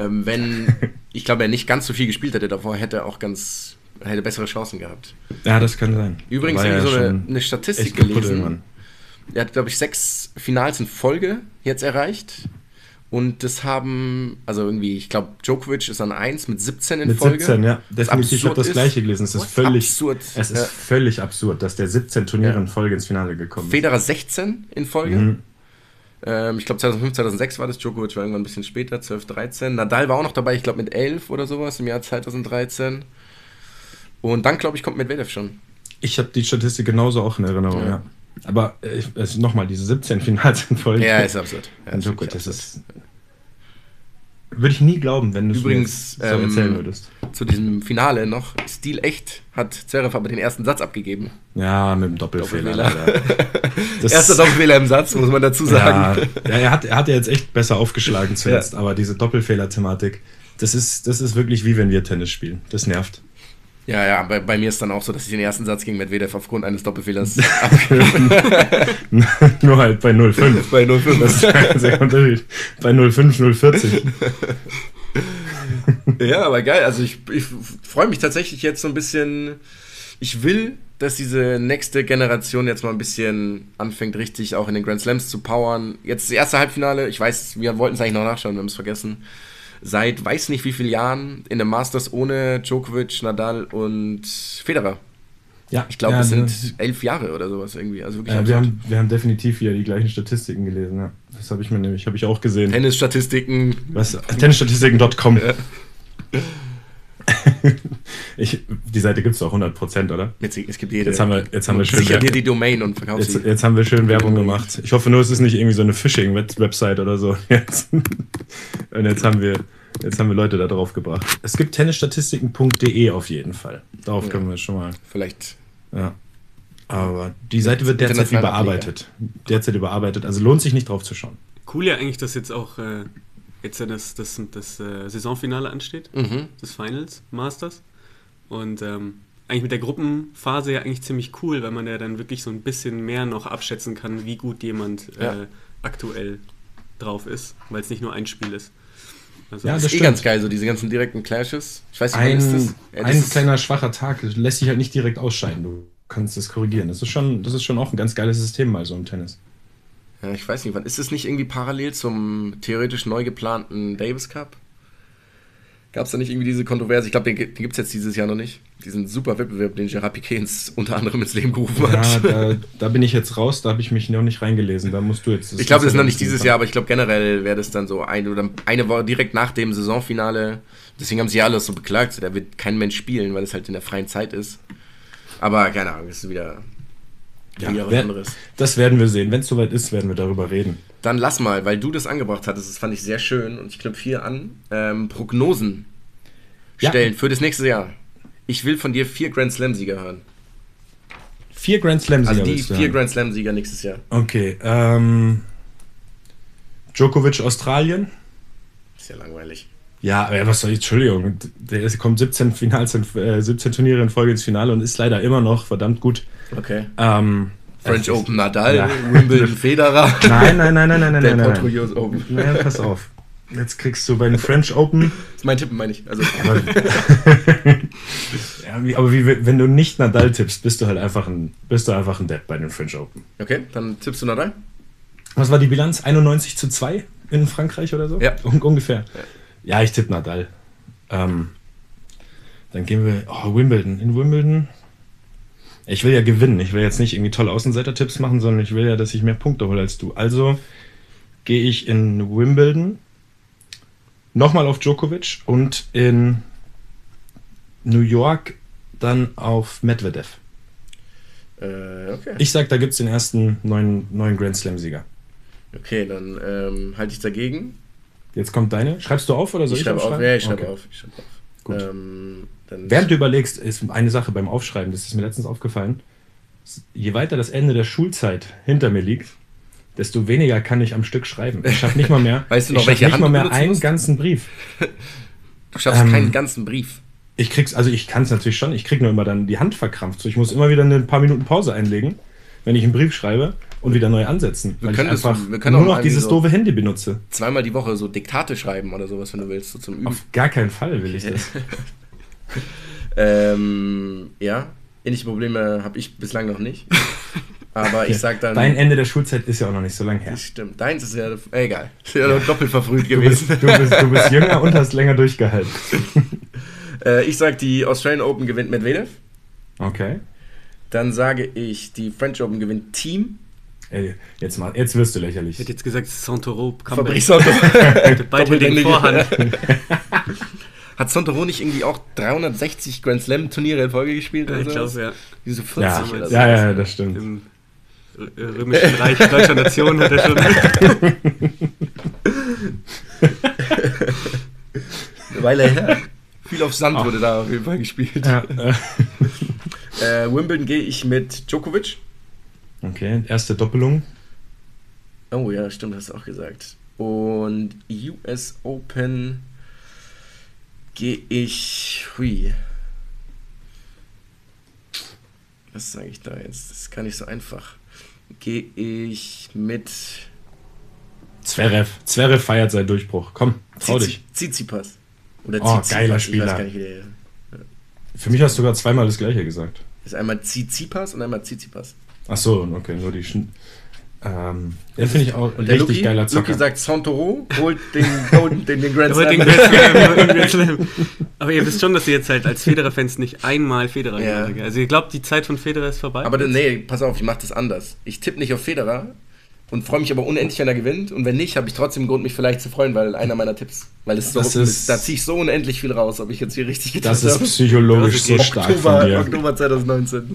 Ich glaube, er nicht ganz so viel gespielt hätte davor, hätte bessere Chancen gehabt. Ja, das kann sein. Übrigens irgendwie so eine Statistik gelesen. Er hat, glaube ich, 6 Finals in Folge jetzt erreicht. Und das haben, also irgendwie, ich glaube, Djokovic ist an 1 mit 17 in Folge. Mit 17, ja. Definitiv, ich habe das Gleiche gelesen. Es ist völlig absurd, dass der 17 Turniere in Folge ins Finale gekommen ist. Federer 16 in Folge. Ich glaube, 2005, 2006 war das. Djokovic war irgendwann ein bisschen später, 12, 13. Nadal war auch noch dabei, ich glaube, mit 11 oder sowas im Jahr 2013. Und dann, glaube ich, kommt Medvedev schon. Ich habe die Statistik genauso auch in Erinnerung, ja. Aber nochmal, diese 17 Finals in Folge. Ja, ist absurd. Ja, das ist. Würde ich nie glauben, wenn du es so erzählen würdest. Zu diesem Finale noch, stilecht hat Zverev aber den ersten Satz abgegeben. Ja, mit dem Doppelfehler. Erster Doppelfehler im Satz, muss man dazu sagen. Ja, er hat ja jetzt echt besser aufgeschlagen zuletzt, aber diese Doppelfehler-Thematik, das ist wirklich wie wenn wir Tennis spielen. Das nervt. Ja, bei mir ist dann auch so, dass ich den ersten Satz gegen Medvedev aufgrund eines Doppelfehlers abgegeben. Nur halt bei 0,5. Bei 0,5. Das ist ein sehr Unterschied. Bei 0,5, 0,40. Ja, aber geil. Also ich freue mich tatsächlich jetzt so ein bisschen. Ich will, dass diese nächste Generation jetzt mal ein bisschen anfängt, richtig auch in den Grand Slams zu powern. Jetzt das erste Halbfinale. Ich weiß, wir wollten es eigentlich noch nachschauen, wir haben es vergessen. Seit weiß nicht wie vielen Jahren in den Masters ohne Djokovic, Nadal und Federer. Ja, ich glaube, es sind 11 Jahre oder sowas irgendwie. Also wirklich wir haben definitiv wieder die gleichen Statistiken gelesen. Ja. Das habe ich auch gesehen. Tennisstatistiken. Tennisstatistiken.com. Ja. Die Seite gibt es auch 100%, oder? Es gibt jede. Jetzt haben wir schön sicher dir die Domain und verkaufst sie. Jetzt haben wir schön Werbung gemacht. Ich hoffe nur, es ist nicht irgendwie so eine Phishing-Website oder so. Und jetzt haben wir Leute da drauf gebracht. Es gibt tennisstatistiken.de auf jeden Fall. Darauf können wir schon mal. Vielleicht. Ja. Aber die Seite wird derzeit überarbeitet. Also lohnt sich nicht drauf zu schauen. Cool ja eigentlich, dass jetzt auch jetzt das Saisonfinale ansteht, des Finals, Masters. Und eigentlich mit der Gruppenphase ja eigentlich ziemlich cool, weil man ja dann wirklich so ein bisschen mehr noch abschätzen kann, wie gut jemand aktuell drauf ist, weil es nicht nur ein Spiel ist. Also das ist ganz geil, so diese ganzen direkten Clashes. Ich weiß nicht, wann ist das? Ein kleiner schwacher Tag lässt sich halt nicht direkt ausscheiden. Du kannst das korrigieren. Das ist schon auch ein ganz geiles System mal so im Tennis. Ja, ich weiß nicht, wann ist es nicht irgendwie parallel zum theoretisch neu geplanten Davis Cup? Gab es da nicht irgendwie diese Kontroverse? Ich glaube, den gibt es jetzt dieses Jahr noch nicht. Diesen super Wettbewerb, den Gerard Piquet unter anderem ins Leben gerufen hat. Ja, da bin ich jetzt raus, da habe ich mich noch nicht reingelesen. Da musst du jetzt. Ich glaube, das ist noch nicht dieses Jahr, aber ich glaube generell wäre das dann so eine Woche direkt nach dem Saisonfinale. Deswegen haben sie ja alles so beklagt. Da wird kein Mensch spielen, weil es halt in der freien Zeit ist. Aber keine Ahnung, das ist wieder was anderes. Das werden wir sehen. Wenn es soweit ist, werden wir darüber reden. Dann lass mal, weil du das angebracht hattest, das fand ich sehr schön und ich knüpfe hier an, Prognosen stellen für das nächste Jahr. Ich will von dir 4 Grand Slam-Sieger hören. 4 Grand Slam-Sieger? Also die 4 Grand Slam-Sieger nächstes Jahr. Okay, Djokovic, Australien. Ist ja langweilig. Ja, aber was soll ich, Entschuldigung, der kommt 17 Turniere in Folge ins Finale und ist leider immer noch verdammt gut. Okay. French Open Nadal, Wimbledon Federer. Nein. Portugios Open. Nein, pass auf. Jetzt kriegst du bei den French Open. Das ist mein Tipp, meine ich. Also. aber wenn du nicht Nadal tippst, bist du einfach ein Depp bei den French Open. Okay, dann tippst du Nadal. Was war die Bilanz? 91:2 in Frankreich oder so? Ja. Ungefähr. Ja, ich tippe Nadal. Dann gehen wir. Wimbledon. In Wimbledon. Ich will ja gewinnen. Ich will jetzt nicht irgendwie tolle Außenseiter-Tipps machen, sondern ich will ja, dass ich mehr Punkte hole als du. Also gehe ich in Wimbledon nochmal auf Djokovic und in New York dann auf Medvedev. Okay. Ich sag, da gibt es den ersten neuen Grand Slam-Sieger. Okay, dann halte ich dagegen. Jetzt kommt deine. Schreibst du auf oder soll ich aufschreiben? Ja, ich schreibe auf. Gut. Während du überlegst, ist eine Sache beim Aufschreiben, das ist mir letztens aufgefallen. Je weiter das Ende der Schulzeit hinter mir liegt, desto weniger kann ich am Stück schreiben. Ich schaffe nicht mal mehr, weißt du noch, welche Hand du benutzen einen musst? Ganzen Brief. Du schaffst keinen ganzen Brief. Ich kann es natürlich schon, ich kriege nur immer dann die Hand verkrampft. So, ich muss immer wieder ein paar Minuten Pause einlegen, wenn ich einen Brief schreibe und wieder neu ansetzen. Weil ich einfach nur noch dieses doofe Handy benutze. Zweimal die Woche so Diktate schreiben oder sowas, wenn du willst, so zum Üben. Auf gar keinen Fall will ich das. Ja, ähnliche Probleme habe ich bislang noch nicht. Aber ich sag dann... Dein Ende der Schulzeit ist ja auch noch nicht so lange her. Das stimmt. Deins ist ja... Egal. Ist ja noch doppelt verfrüht gewesen. Du bist jünger und hast länger durchgehalten. Ich sag, die Australian Open gewinnt Medvedev. Okay. Dann sage ich, die French Open gewinnt Team. Ey, jetzt wirst du lächerlich. Ich hätte jetzt gesagt, Santoro. Fabrice Santoro. Beide den Vorhand. Hat Santoro nicht irgendwie auch 360 Grand Slam Turniere in Folge gespielt? Ja, ich glaube, ja. Diese 40 oder so. Ja, das stimmt. Im Römischen Reich deutscher Nation hat er schon. Eine Weile her. Viel auf Sand wurde da auf jeden Fall gespielt. Ja. Wimbledon gehe ich mit Djokovic. Okay, erste Doppelung. Oh ja, stimmt, hast du auch gesagt. Und US Open gehe ich... Was sage ich da jetzt? Das ist gar nicht so einfach. Gehe ich mit... Zverev feiert seinen Durchbruch. Komm, trau dich. Tsitsipas. Oder Tsitsipas. Geiler Spieler. Ich weiß gar nicht, wie der... Für mich hast du sogar zweimal das Gleiche gesagt. Das ist einmal Tsitsipas und einmal Tsitsipas. Ach so, okay, nur die... den finde ich auch und richtig geiler Zocker. Luki sagt, Santoro holt den Grand Slam. Aber ihr wisst schon, dass ihr jetzt halt als Federer-Fans nicht einmal Federer gemacht. Also ihr glaubt, die Zeit von Federer ist vorbei? Aber nee, pass auf, ich mache das anders. Ich tippe nicht auf Federer und freue mich aber unendlich, wenn er gewinnt. Und wenn nicht, habe ich trotzdem Grund, mich vielleicht zu freuen, weil einer meiner Tipps, weil es so ist, da ziehe ich so unendlich viel raus, ob ich jetzt hier richtig getippt habe. Das ist psychologisch so stark von dir. Oktober 2019.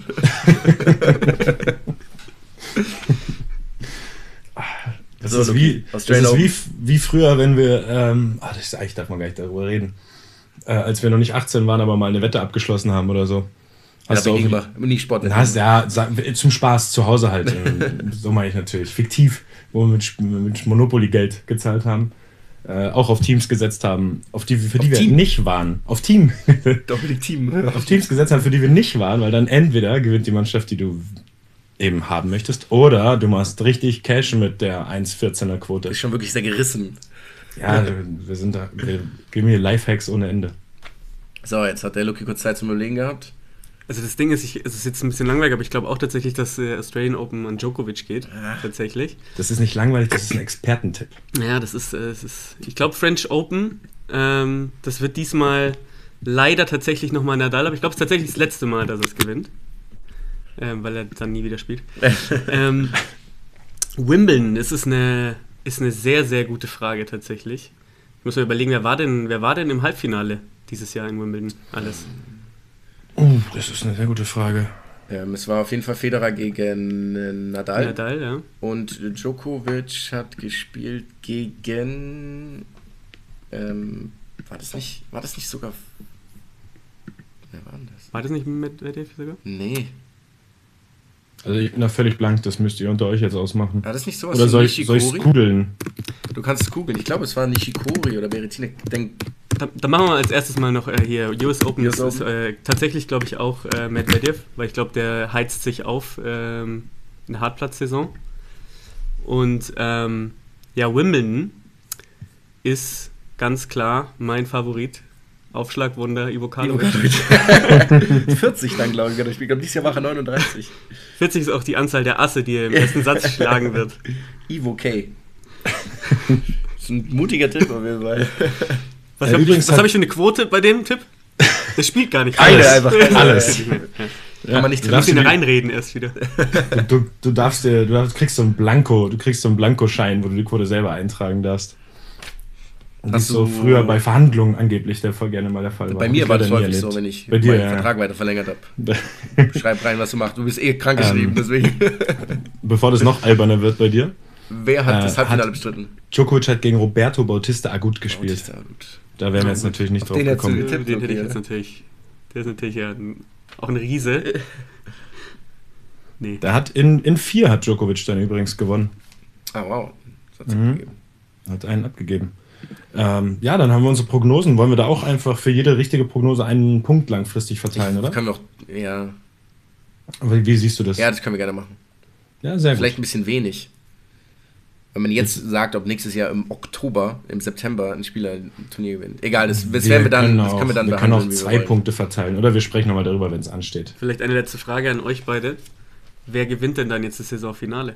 Das ist wie früher, wenn wir, eigentlich darf man gar nicht darüber reden, als wir noch nicht 18 waren, aber mal eine Wette abgeschlossen haben oder so. Hast du auch nicht Sport. Zum Spaß zu Hause halt. So meine ich natürlich. Fiktiv, wo wir mit Monopoly-Geld gezahlt haben. Auch auf Teams gesetzt haben, für die wir nicht waren. Auf Team. Doppel-Team. Auf Teams gesetzt haben, für die wir nicht waren, weil dann entweder gewinnt die Mannschaft, die du eben haben möchtest, oder du machst richtig Cash mit der 1,14er Quote. Ist schon wirklich sehr gerissen. Ja, wir geben hier Lifehacks ohne Ende. So, jetzt hat der Luki kurz Zeit zum Überlegen gehabt. Also das Ding ist, es ist jetzt ein bisschen langweilig, aber ich glaube auch tatsächlich, dass Australian Open an Djokovic geht. Tatsächlich. Das ist nicht langweilig, das ist ein Expertentipp. Ja, das ist ich glaube French Open, das wird diesmal leider tatsächlich nochmal Nadal, aber ich glaube es ist tatsächlich das letzte Mal, dass er es gewinnt. Weil er dann nie wieder spielt. Wimbledon, das ist eine sehr, sehr gute Frage tatsächlich. Ich muss mir überlegen, wer war denn im Halbfinale dieses Jahr in Wimbledon alles? Das ist eine sehr gute Frage. Es war auf jeden Fall Federer gegen Nadal. Nadal, ja. Und Djokovic hat gespielt gegen... war das nicht sogar... Wer war denn das? War das nicht mit Medvedev sogar? Nee. Also ich bin da völlig blank, das müsst ihr unter euch jetzt ausmachen. War das nicht sowas? Oder soll ich es googeln? Du kannst es googeln. Ich glaube, es war Nishikori oder Berrettini. Dann machen wir als erstes mal noch hier US Open. Das ist tatsächlich, glaube ich, auch Medvedev, weil ich glaube, der heizt sich auf eine Hartplatzsaison. Und Wimbledon ist ganz klar mein Favorit. Aufschlagwunder Ivo Karlovic. 40 dann, glaube ich, ich glaube, dieses Jahr war er 39. 40 ist auch die Anzahl der Asse, die er im ersten Satz schlagen wird. Ivo K. Das ist ein mutiger Tipp auf jeden Fall. Was habe ich für eine Quote bei dem Tipp? Der spielt gar nicht. Alles. Kann man nicht reinreden erst wieder. Du kriegst so einen Blankoschein, wo du die Quote selber eintragen darfst. Das so früher bei Verhandlungen angeblich der voll gerne mal der Fall war. Bei mir war das häufig so, wenn ich meinen Vertrag weiter verlängert habe. Schreib rein, was du machst. Du bist krankgeschrieben, deswegen. Bevor das noch alberner wird bei dir. Wer hat das Halbfinale bestritten? Djokovic hat gegen Roberto Bautista Agut gespielt. Da wären wir jetzt natürlich nicht drauf gekommen. Den hätte ich jetzt natürlich. Der ist natürlich auch ein Riese. Nee. Der hat in 4 hat Djokovic dann übrigens gewonnen. Ah, wow. Das hat's abgegeben. Hat einen abgegeben. Dann haben wir unsere Prognosen. Wollen wir da auch einfach für jede richtige Prognose einen Punkt langfristig verteilen, oder? Das können wir auch, ja. Aber wie siehst du das? Ja, das können wir gerne machen. Ja, sehr gut. Vielleicht ein bisschen wenig. Wenn man jetzt sagt, ob nächstes Jahr im Oktober, im September ein Spieler ein Turnier gewinnt. Egal, das können wir dann behandeln. Wir können auch 2 Punkte verteilen, oder wir sprechen nochmal darüber, wenn es ansteht. Vielleicht eine letzte Frage an euch beide. Wer gewinnt denn dann jetzt das Saisonfinale?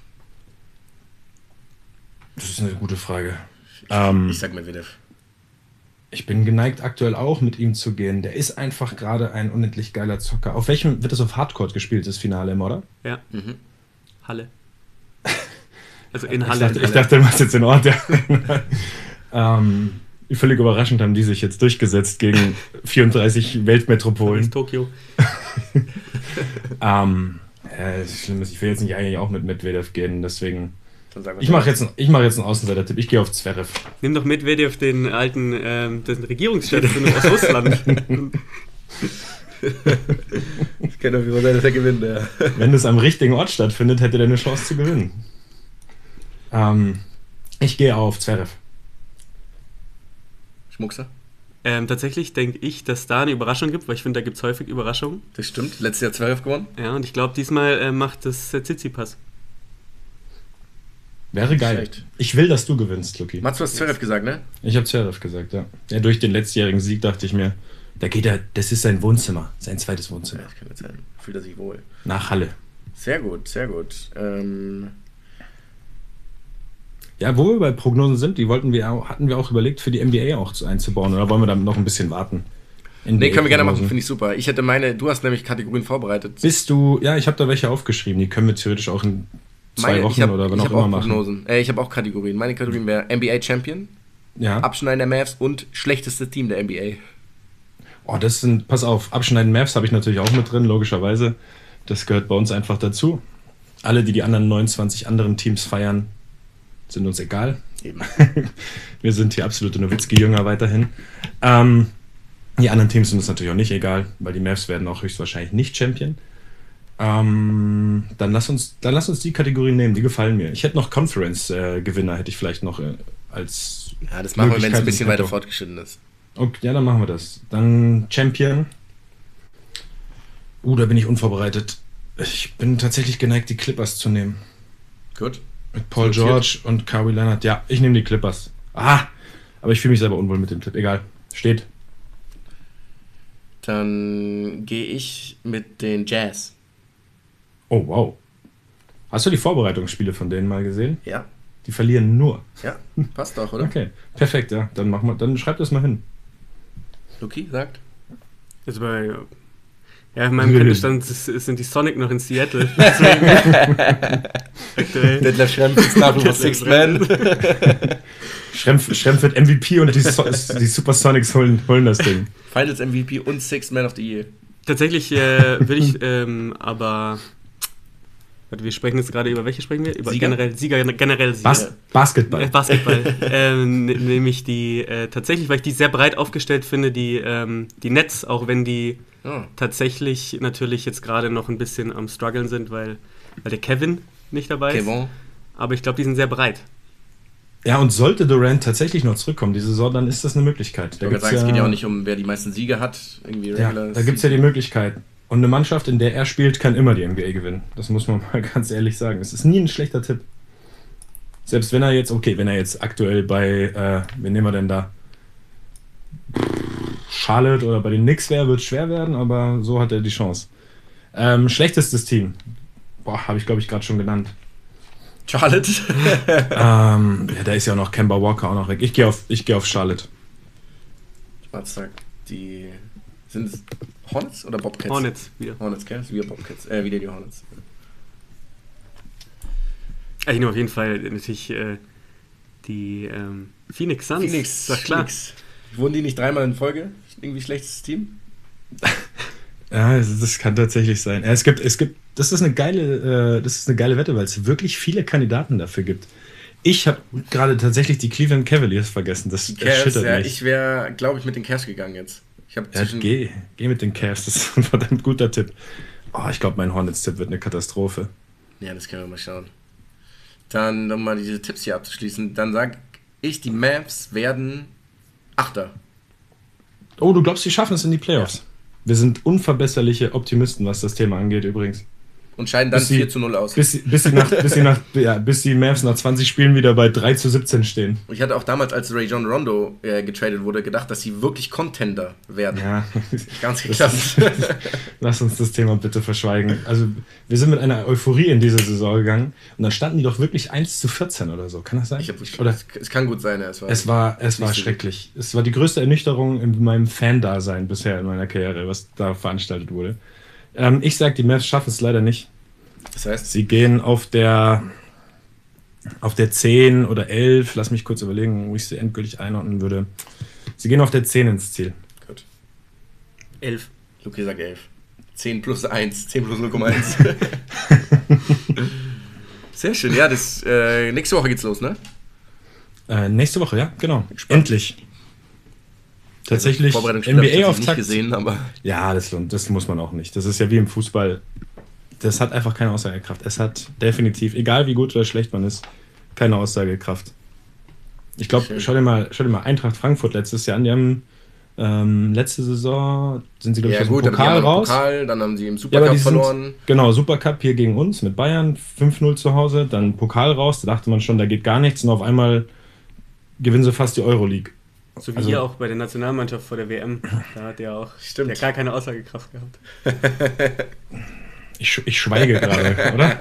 Das ist eine gute Frage. Ich sag Medvedev. Ich bin geneigt, aktuell auch mit ihm zu gehen. Der ist einfach gerade ein unendlich geiler Zocker. Auf welchem wird das auf Hardcourt gespielt, das Finale immer, oder? Ja. Halle. Also in Halle. Ich dachte, du machst jetzt den Ort. Ja. Völlig überraschend haben die sich jetzt durchgesetzt gegen 34 Weltmetropolen. Das ist Tokio. Schlimm ist, ich will jetzt nicht eigentlich auch mit Medvedev gehen, deswegen... Ich mache jetzt einen Außenseiter-Tipp. Ich gehe auf Zverev. Nimm doch Medvedev, den alten den Regierungschef aus Russland. Ich kann auf jeden Fall sein, dass er gewinnt, ja. Wenn das am richtigen Ort stattfindet, hätte er eine Chance zu gewinnen. Ich gehe auf Zverev. Schmuckser? Tatsächlich denke ich, dass da eine Überraschung gibt, weil ich finde, da gibt es häufig Überraschungen. Das stimmt. Letztes Jahr 12 gewonnen. Ja, und ich glaube, diesmal macht das Tsitsipas. Wäre geil. Schlecht. Ich will, dass du gewinnst, Luki. Mats, du hast Zverev gesagt, ne? Ich habe Zverev gesagt, ja. Ja. Durch den letztjährigen Sieg dachte ich mir, das ist sein Wohnzimmer, sein zweites Wohnzimmer. Ja, das kann gut sein. Fühlt er sich wohl. Nach Halle. Sehr gut, sehr gut. Ja, wo wir bei Prognosen sind, hatten wir auch überlegt, für die NBA auch einzubauen. Oder wollen wir damit noch ein bisschen warten? Nee, können wir gerne machen, finde ich super. Ich hätte du hast nämlich Kategorien vorbereitet. Ja, ich habe da welche aufgeschrieben, die können wir theoretisch auch in 2 Wochen oder wann auch immer machen. Prognosen. Ich habe auch Kategorien. Meine Kategorien wäre NBA Champion, Abschneiden der Mavs und schlechteste Team der NBA. Oh, pass auf, Abschneiden Mavs habe ich natürlich auch mit drin, logischerweise. Das gehört bei uns einfach dazu. Alle, die anderen 29 anderen Teams feiern, sind uns egal. Eben. Wir sind hier absolute Nowitzki-Jünger weiterhin. Die anderen Teams sind es natürlich auch nicht egal, weil die Mavs werden auch höchstwahrscheinlich nicht Champion. Dann lass uns die Kategorien nehmen, die gefallen mir. Ich hätte noch Conference-Gewinner, hätte ich vielleicht noch als Ja, das machen wir, wenn es ein bisschen weiter fortgeschritten ist. Okay, ja, dann machen wir das. Dann Champion. Da bin ich unvorbereitet. Ich bin tatsächlich geneigt, die Clippers zu nehmen. Gut. Mit Paul George und Kawhi Leonard. Ja, ich nehme die Clippers. Aber ich fühle mich selber unwohl mit dem Tipp. Egal. Steht. Dann gehe ich mit den Jazz. Oh, wow. Hast du die Vorbereitungsspiele von denen mal gesehen? Ja. Die verlieren nur. Ja, passt doch, oder? Okay, perfekt, ja. Dann schreib das mal hin. Luki sagt. Also in meinem Kenntnisstand sind die Sonic noch in Seattle. Detlef Schrempf ist nach wie vor Sixth Man. Schrempf wird MVP und die Supersonics holen das Ding. Finals MVP und Sixth Man of the Year. Tatsächlich würde ich aber... Wir sprechen jetzt gerade über welche sprechen wir? Über Sieger? Generell Sieger. Basketball. Nämlich die, tatsächlich, weil ich die sehr breit aufgestellt finde, die Nets, auch wenn die tatsächlich natürlich jetzt gerade noch ein bisschen am struggeln sind, weil der Kevin nicht dabei ist. Aber ich glaube, die sind sehr breit. Ja, und sollte Durant tatsächlich noch zurückkommen, diese Saison, dann ist das eine Möglichkeit. Es geht ja auch nicht um, wer die meisten Siege hat. Irgendwie Regular da gibt es ja die Möglichkeit. Und eine Mannschaft, in der er spielt, kann immer die NBA gewinnen. Das muss man mal ganz ehrlich sagen. Es ist nie ein schlechter Tipp. Selbst wenn er jetzt aktuell bei, wen nehmen wir denn da? Charlotte oder bei den Knicks wäre, wird es schwer werden, aber so hat er die Chance. Schlechtestes Team. Habe ich glaube ich gerade schon genannt. Charlotte? Da ist ja auch noch Kemba Walker auch noch weg. Ich gehe auf Charlotte. Schwarztag. Die sind es Hornets oder Bobcats? Hornets wieder. Hornets, Cats, wieder Bobcats. Wieder die Hornets. Ich nehme auf jeden Fall natürlich die Phoenix Suns. Phoenix, klar. Phoenix. Wurden die nicht dreimal in Folge? Irgendwie schlechtes Team? Ja, das kann tatsächlich sein. Das ist eine geile Wette, weil es wirklich viele Kandidaten dafür gibt. Ich habe gerade tatsächlich die Cleveland Cavaliers vergessen. Das erschüttert mich. Ich wäre, glaube ich, mit den Cavs gegangen jetzt. Geh mit den Cavs, das ist ein verdammt guter Tipp. Ich glaube, mein Hornets-Tipp wird eine Katastrophe. Ja, das können wir mal schauen. Dann, um mal diese Tipps hier abzuschließen, dann sage ich, die Mavs werden Achter. Oh, du glaubst, die schaffen es in die Playoffs? Ja. Wir sind unverbesserliche Optimisten, was das Thema angeht übrigens. Und scheiden dann 4-0 aus. Bis die Mavs nach 20 Spielen wieder bei 3-17 stehen. Und ich hatte auch damals, als Rajon Rondo getradet wurde, gedacht, dass sie wirklich Contender werden. Ja. Ganz geklappt. Lass uns das Thema bitte verschweigen. Also wir sind mit einer Euphorie in diese Saison gegangen und dann standen die doch wirklich 1-14 oder so. Kann das sein? Es kann gut sein. Es war schrecklich. Es war die größte Ernüchterung in meinem Fan-Dasein bisher in meiner Karriere, was da veranstaltet wurde. Ich sag, die Mavs schaffen es leider nicht. Das heißt? Sie gehen auf der 10 oder 11, lass mich kurz überlegen, wo ich sie endgültig einordnen würde. Sie gehen auf der 10 ins Ziel. Gut. 11. Luki sagt 11. 10 plus 1, 10 plus 0,1. Sehr schön, ja, nächste Woche geht's los, ne? Nächste Woche, ja, genau. Endlich. Tatsächlich NBA-Auftakt. Gesehen, aber ja, das muss man auch nicht. Das ist ja wie im Fußball. Das hat einfach keine Aussagekraft. Es hat definitiv, egal wie gut oder schlecht man ist, keine Aussagekraft. Ich glaube, schau dir mal Eintracht Frankfurt letztes Jahr an. Die haben letzte Saison sind sie, glaube ich, aus dem Pokal raus. Dann haben sie im Supercup verloren. Genau, Supercup hier gegen uns mit Bayern, 5-0 zu Hause, dann Pokal raus. Da dachte man schon, da geht gar nichts. Und auf einmal gewinnen sie fast die Euroleague. So wie hier auch bei der Nationalmannschaft vor der WM. Da hat der auch der gar keine Aussagekraft gehabt. Ich schweige gerade, oder?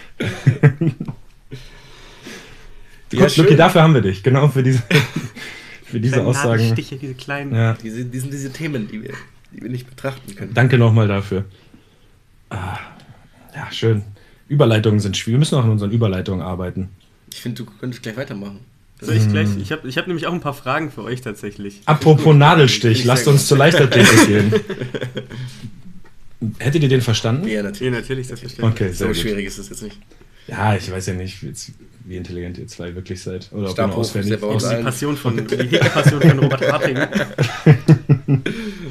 Ja, gut, Luki, dafür haben wir dich. Genau für diese Aussagen. Nadelstiche, diese kleinen. Ja. Diese Themen, die wir nicht betrachten können. Danke nochmal dafür. Ja, schön. Überleitungen sind schwierig. Wir müssen auch an unseren Überleitungen arbeiten. Ich finde, du könntest gleich weitermachen. Soll ich gleich? Ich hab nämlich auch ein paar Fragen für euch tatsächlich. Apropos Nadelstich, lasst uns zur Leichtathletik gehen. Hättet ihr den verstanden? Ja, natürlich. Ja, natürlich, das verstehe ich. Okay, so gut. Schwierig ist das jetzt nicht. Ja, ich weiß ja nicht, wie intelligent ihr zwei wirklich seid. Oder ob ihr Stabhoch, auswendig. Die Passion von Robert Harting.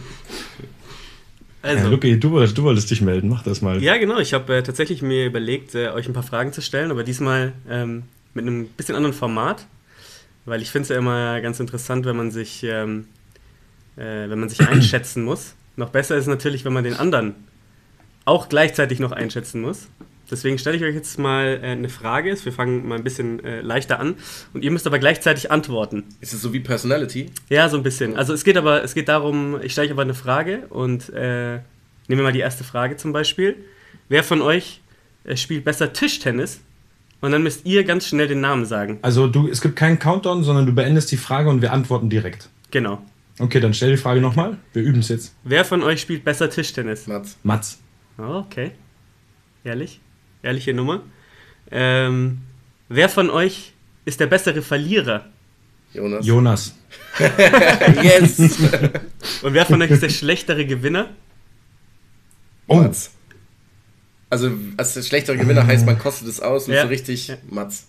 Also. Ja, Luki, du wolltest dich melden, mach das mal. Ja, genau. Ich habe tatsächlich mir überlegt, euch ein paar Fragen zu stellen, aber diesmal mit einem bisschen anderen Format, weil ich finde es ja immer ganz interessant, wenn man sich einschätzen muss. Noch besser ist es natürlich, wenn man den anderen auch gleichzeitig noch einschätzen muss. Deswegen stelle ich euch jetzt mal eine Frage. Wir fangen mal ein bisschen leichter an. Und ihr müsst aber gleichzeitig antworten. Ist es so wie Personality? Ja, so ein bisschen. Also es geht darum, ich stelle euch aber eine Frage und nehmen wir mal die erste Frage zum Beispiel. Wer von euch spielt besser Tischtennis? Und dann müsst ihr ganz schnell den Namen sagen. Also es gibt keinen Countdown, sondern du beendest die Frage und wir antworten direkt. Genau. Okay, dann stell die Frage nochmal. Wir üben es jetzt. Wer von euch spielt besser Tischtennis? Mats. Oh, okay. Ehrliche Nummer. Wer von euch ist der bessere Verlierer? Jonas. Yes! Und wer von euch ist der schlechtere Gewinner? Mats. Also, als der schlechtere Gewinner heißt, man kostet es aus und so richtig Mats.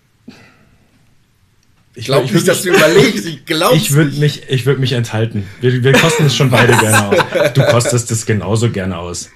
Ich glaube nicht, dass du überlegst. Ich würde mich enthalten. Wir kosten es schon beide gerne aus. Du kostest es genauso gerne aus.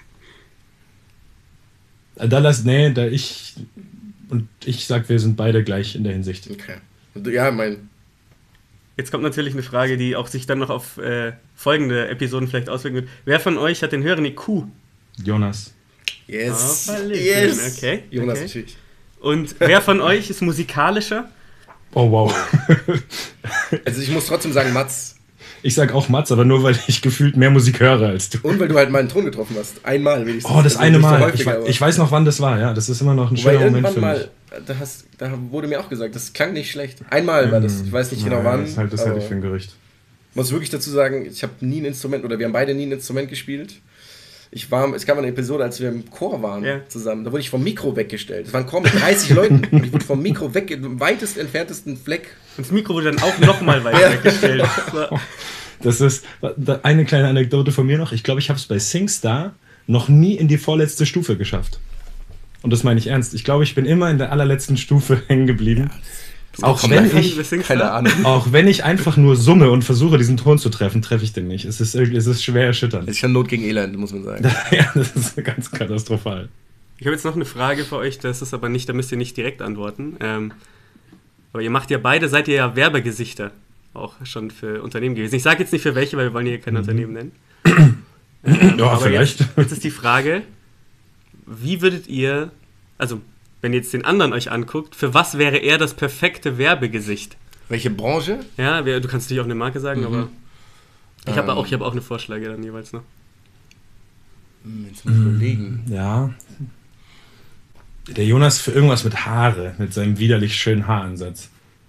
Ich sag, wir sind beide gleich in der Hinsicht. Okay. Ja, Jetzt kommt natürlich eine Frage, die auch sich dann noch auf folgende Episoden vielleicht auswirken wird. Wer von euch hat den höheren IQ? Jonas. Yes. Yes. Okay. Jonas natürlich. Und wer von euch ist musikalischer? Oh, wow. Also ich muss trotzdem sagen Mats. Ich sag auch Mats, aber nur, weil ich gefühlt mehr Musik höre als du. Und weil du halt mal einen Ton getroffen hast. Einmal wenigstens. Oh, das eine Mal. Ich weiß noch, wann das war. Ja, das ist immer noch ein schöner Moment für mich. Da wurde mir auch gesagt, das klang nicht schlecht. Einmal war das. Ich weiß nicht genau wann. Das halte ich für ein Gerücht. Ich muss wirklich dazu sagen, ich habe nie ein Instrument, oder wir haben beide nie ein Instrument gespielt. Es gab eine Episode, als wir im Chor waren zusammen. Da wurde ich vom Mikro weggestellt. Das war ein Chor mit 30 Leuten. Und ich wurde vom Mikro im weitest entferntesten Fleck. Und das Mikro wurde dann auch nochmal weiter weggestellt. Das ist eine kleine Anekdote von mir noch. Ich glaube, ich habe es bei SingStar noch nie in die vorletzte Stufe geschafft. Und das meine ich ernst. Ich glaube, ich bin immer in der allerletzten Stufe hängen geblieben. Auch wenn ich einfach nur summe und versuche, diesen Ton zu treffen, treffe ich den nicht. Es ist schwer erschütternd. Es ist ja Not gegen Elend, muss man sagen. Ja, das ist ganz katastrophal. Ich habe jetzt noch eine Frage für euch, das ist aber nicht, da müsst ihr nicht direkt antworten. Aber ihr macht ja beide, seid ihr ja Werbegesichter, auch schon für Unternehmen gewesen. Ich sage jetzt nicht für welche, weil wir wollen hier kein Unternehmen nennen. Ja, aber vielleicht. Jetzt ist die Frage, wie würdet ihr, also wenn ihr jetzt den anderen euch anguckt, für was wäre er das perfekte Werbegesicht? Welche Branche? Ja, du kannst natürlich auch eine Marke sagen, aber ich habe auch eine Vorschläge dann jeweils noch. Jetzt muss ich überlegen. Ja. Der Jonas für irgendwas mit Haare, mit seinem widerlich schönen Haaransatz.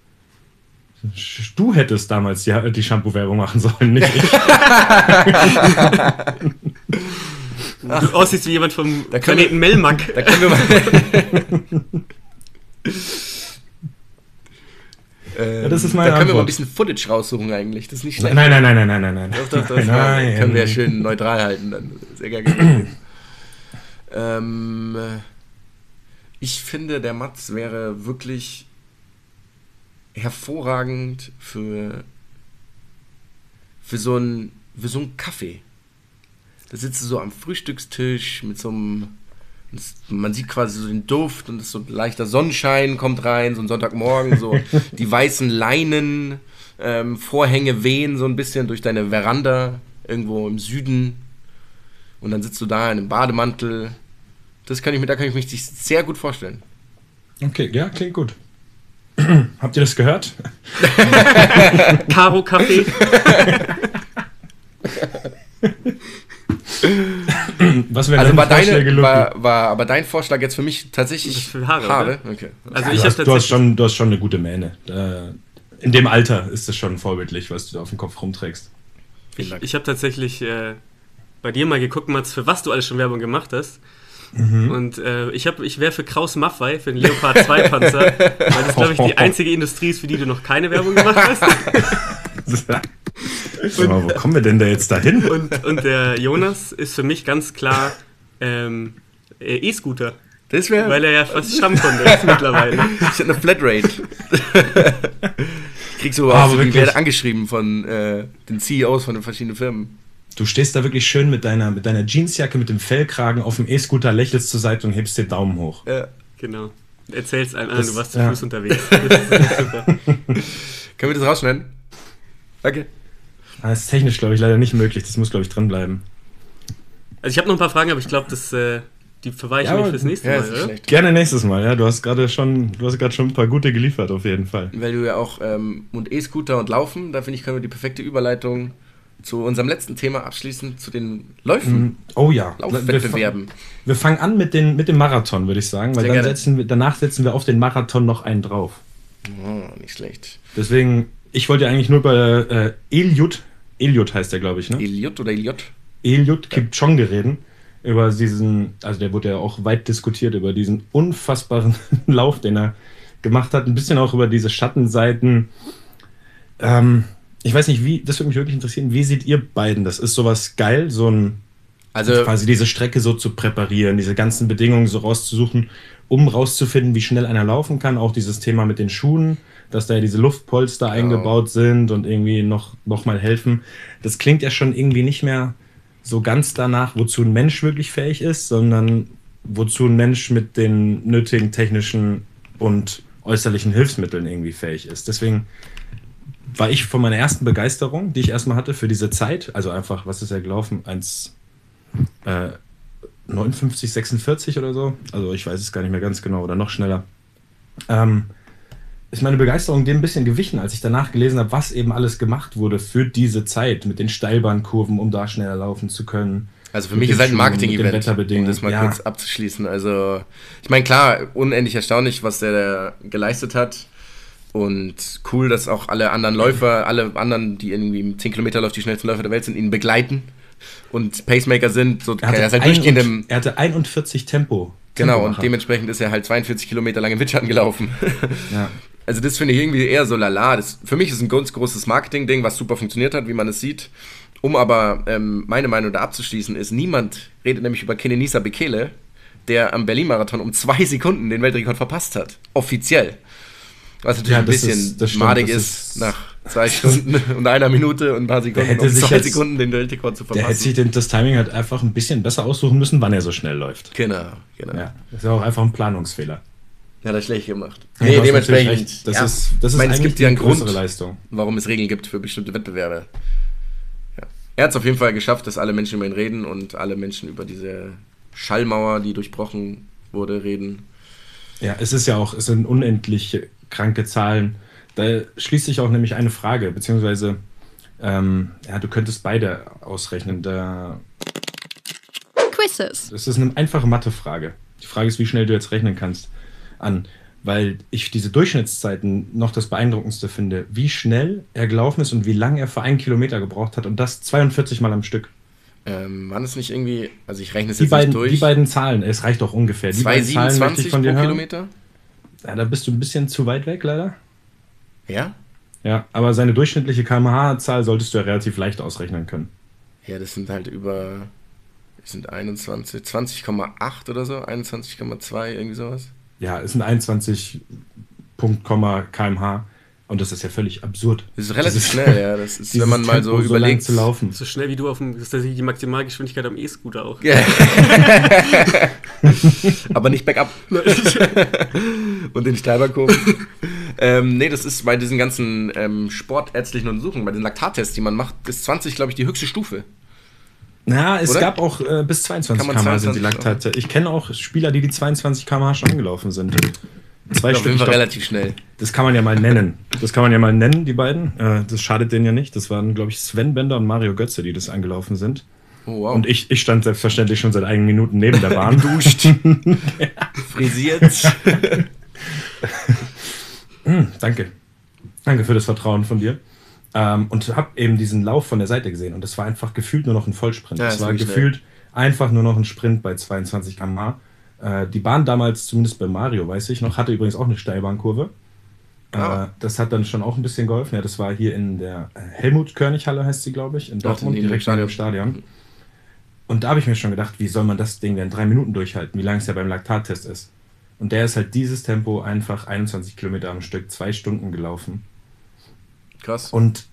Du hättest damals die Shampoo-Werbung machen sollen, nicht ich. Du aussiehst wie jemand vom Planeten Melmac. Da können wir mal... Ja, das ist meine da können Antwort. wir mal ein bisschen Footage raussuchen eigentlich. Das ist nicht schlecht. Nein. Doch, nein. Können wir ja schön neutral halten dann. Sehr gerne. Ich finde, der Mats wäre wirklich hervorragend für so einen Kaffee. Da sitzt du so am Frühstückstisch mit so einem, man sieht quasi so den Duft und so ein leichter Sonnenschein kommt rein, so ein Sonntagmorgen, so die weißen Leinen, Vorhänge wehen so ein bisschen durch deine Veranda irgendwo im Süden und dann sitzt du da in einem Bademantel. Da kann ich mich sehr gut vorstellen. Okay, ja, klingt gut. Habt ihr das gehört? Karo Kaffee. Was wäre deine Vorschläge, Luki? War aber dein Vorschlag jetzt für mich tatsächlich für Haare? Okay. Also ja, du hast schon eine gute Mähne. In dem Alter ist es schon vorbildlich, was du da auf dem Kopf rumträgst. Ich habe tatsächlich bei dir mal geguckt, Mats, für was du alles schon Werbung gemacht hast. Und ich wäre für Kraus Maffei, für den Leopard 2 Panzer, weil das, glaube ich, die einzige Industrie ist, für die du noch keine Werbung gemacht hast. Wo kommen wir denn da jetzt dahin? Und der Jonas ist für mich ganz klar E-Scooter. Weil er ja fast Stammkunde ist mittlerweile. Ich habe eine Flatrate. Ich krieg so, ich werde angeschrieben von den CEOs von den verschiedenen Firmen. Du stehst da wirklich schön mit deiner Jeansjacke, mit dem Fellkragen auf dem E-Scooter, lächelst zur Seite und hebst den Daumen hoch. Ja, genau. Erzählst allen anderen, du warst zu Fuß unterwegs. Das ist super. Können wir das rausschneiden? Okay. Das ist technisch, glaube ich, leider nicht möglich. Das muss, glaube ich, drin bleiben. Also ich habe noch ein paar Fragen, aber ich glaube, die verweiche ich mir fürs nächste Mal, oder? Schlecht. Gerne nächstes Mal, ja. Du hast gerade schon ein paar gute geliefert, auf jeden Fall. Weil du ja auch und E-Scooter und Laufen, da finde ich, können wir die perfekte Überleitung zu unserem letzten Thema abschließen, zu den Läufen. Oh ja. Laufwettbewerben. Wir fangen an mit dem Marathon, würde ich sagen, weil danach setzen wir auf den Marathon noch einen drauf. Oh, nicht schlecht. Deswegen, ich wollte ja eigentlich nur über Eliud heißt der, glaube ich, ne? Eliud oder Eliud? Eliud Kipchoge reden. Über diesen, also der wurde ja auch weit diskutiert, über diesen unfassbaren Lauf, den er gemacht hat. Ein bisschen auch über diese Schattenseiten. Ich weiß nicht, das würde mich wirklich interessieren, wie seht ihr beiden? Das ist sowas geil, quasi diese Strecke so zu präparieren, diese ganzen Bedingungen so rauszusuchen, um rauszufinden, wie schnell einer laufen kann. Auch dieses Thema mit den Schuhen, dass da ja diese Luftpolster eingebaut sind und irgendwie noch mal helfen. Das klingt ja schon irgendwie nicht mehr so ganz danach, wozu ein Mensch wirklich fähig ist, sondern wozu ein Mensch mit den nötigen technischen und äußerlichen Hilfsmitteln irgendwie fähig ist. Deswegen war ich von meiner ersten Begeisterung, die ich erstmal hatte für diese Zeit, also einfach, was ist ja gelaufen, 59, 46 oder so, also ich weiß es gar nicht mehr ganz genau, oder noch schneller, ist meine Begeisterung dem ein bisschen gewichen, als ich danach gelesen habe, was eben alles gemacht wurde für diese Zeit, mit den Steilbahnkurven, um da schneller laufen zu können. Also für mich ist halt ein Marketing-Event, um das mal kurz abzuschließen. Also ich meine, klar, unendlich erstaunlich, was der geleistet hat. Und cool, dass auch alle anderen Läufer, alle anderen, die irgendwie 10 Kilometer läuft, die schnellsten Läufer der Welt sind, ihn begleiten und Pacemaker sind. So, er hatte 41 Tempo. Genau, und dementsprechend ist er halt 42 Kilometer lang im Windschatten gelaufen. Ja. Also das finde ich irgendwie eher so lala. Für mich ist ein ganz großes Marketing-Ding, was super funktioniert hat, wie man es sieht. Um aber meine Meinung da abzuschließen, ist, niemand redet nämlich über Kenenisa Bekele, der am Berlin-Marathon um 2 Sekunden den Weltrekord verpasst hat. Offiziell. Was natürlich ein bisschen madig ist, nach 2 Stunden und 1 Minute und ein paar Sekunden, um 2 Sekunden den Weltrekord zu verpassen. Der hätte sich das Timing halt einfach ein bisschen besser aussuchen müssen, wann er so schnell läuft. Genau. Ja, das ist ja auch einfach ein Planungsfehler. Ja, das ist schlecht gemacht. Ja, nee, dementsprechend. Das ist eigentlich es gibt ja einen Grund, Leistung, warum es Regeln gibt für bestimmte Wettbewerbe. Ja. Er hat es auf jeden Fall geschafft, dass alle Menschen über ihn reden und alle Menschen über diese Schallmauer, die durchbrochen wurde, reden. Ja, es sind unendlich kranke Zahlen. Da schließt sich auch nämlich eine Frage, beziehungsweise du könntest beide ausrechnen. Quizzes. Das ist eine einfache Mathefrage. Die Frage ist, wie schnell du jetzt rechnen kannst weil ich diese Durchschnittszeiten noch das Beeindruckendste finde, wie schnell er gelaufen ist und wie lange er für 1 Kilometer gebraucht hat und das 42 Mal am Stück. Waren es nicht irgendwie, also ich rechne es jetzt nicht durch. Die beiden Zahlen, es reicht doch ungefähr. 2,27 pro Kilometer? Ja, da bist du ein bisschen zu weit weg, leider. Ja? Ja, aber seine durchschnittliche km/h-Zahl solltest du ja relativ leicht ausrechnen können. Ja, das sind halt 20,8 oder so, 21,2, irgendwie sowas. Ja, es sind 21 km/h und das ist ja völlig absurd. Das ist relativ schnell, ja. Das ist, wenn man mal so überlegt, zu laufen. So schnell wie du das ist die Maximalgeschwindigkeit am E-Scooter auch. Yeah. Aber nicht bergab. Und den Steilbahnkurven. Nee, das ist bei diesen ganzen sportärztlichen Untersuchungen, bei den Laktattests, die man macht, ist 20, glaube ich, die höchste Stufe. Na, es gab auch bis 22 km/h sind die Laktate. Ich kenne auch Spieler, die 22 km/h schon angelaufen sind. 2 Stück. Auf jeden Fall relativ schnell. Das kann man ja mal nennen. Die beiden. Das schadet denen ja nicht. Das waren, glaube ich, Sven Bender und Mario Götze, die das angelaufen sind. Oh, wow. Und ich stand selbstverständlich schon seit einigen Minuten neben der Bahn. Geduscht. Frisiert. Danke. Danke für das Vertrauen von dir. Und habe eben diesen Lauf von der Seite gesehen. Und das war einfach gefühlt nur noch ein Vollsprint. Ja, das war gefühlt einfach nur noch ein Sprint bei 22 km/h. Die Bahn damals, zumindest bei Mario, weiß ich noch, hatte übrigens auch eine Steilbahnkurve. Das hat dann schon auch ein bisschen geholfen. Ja, das war hier in der Helmut-Körnig-Halle, heißt sie, glaube ich, in Dortmund, direkt neben dem Stadion. Und da habe ich mir schon gedacht, wie soll man das Ding denn 3 Minuten durchhalten, wie lang es ja beim Laktattest ist. Und der ist halt dieses Tempo einfach 21 Kilometer am Stück, 2 Stunden gelaufen. Krass. Und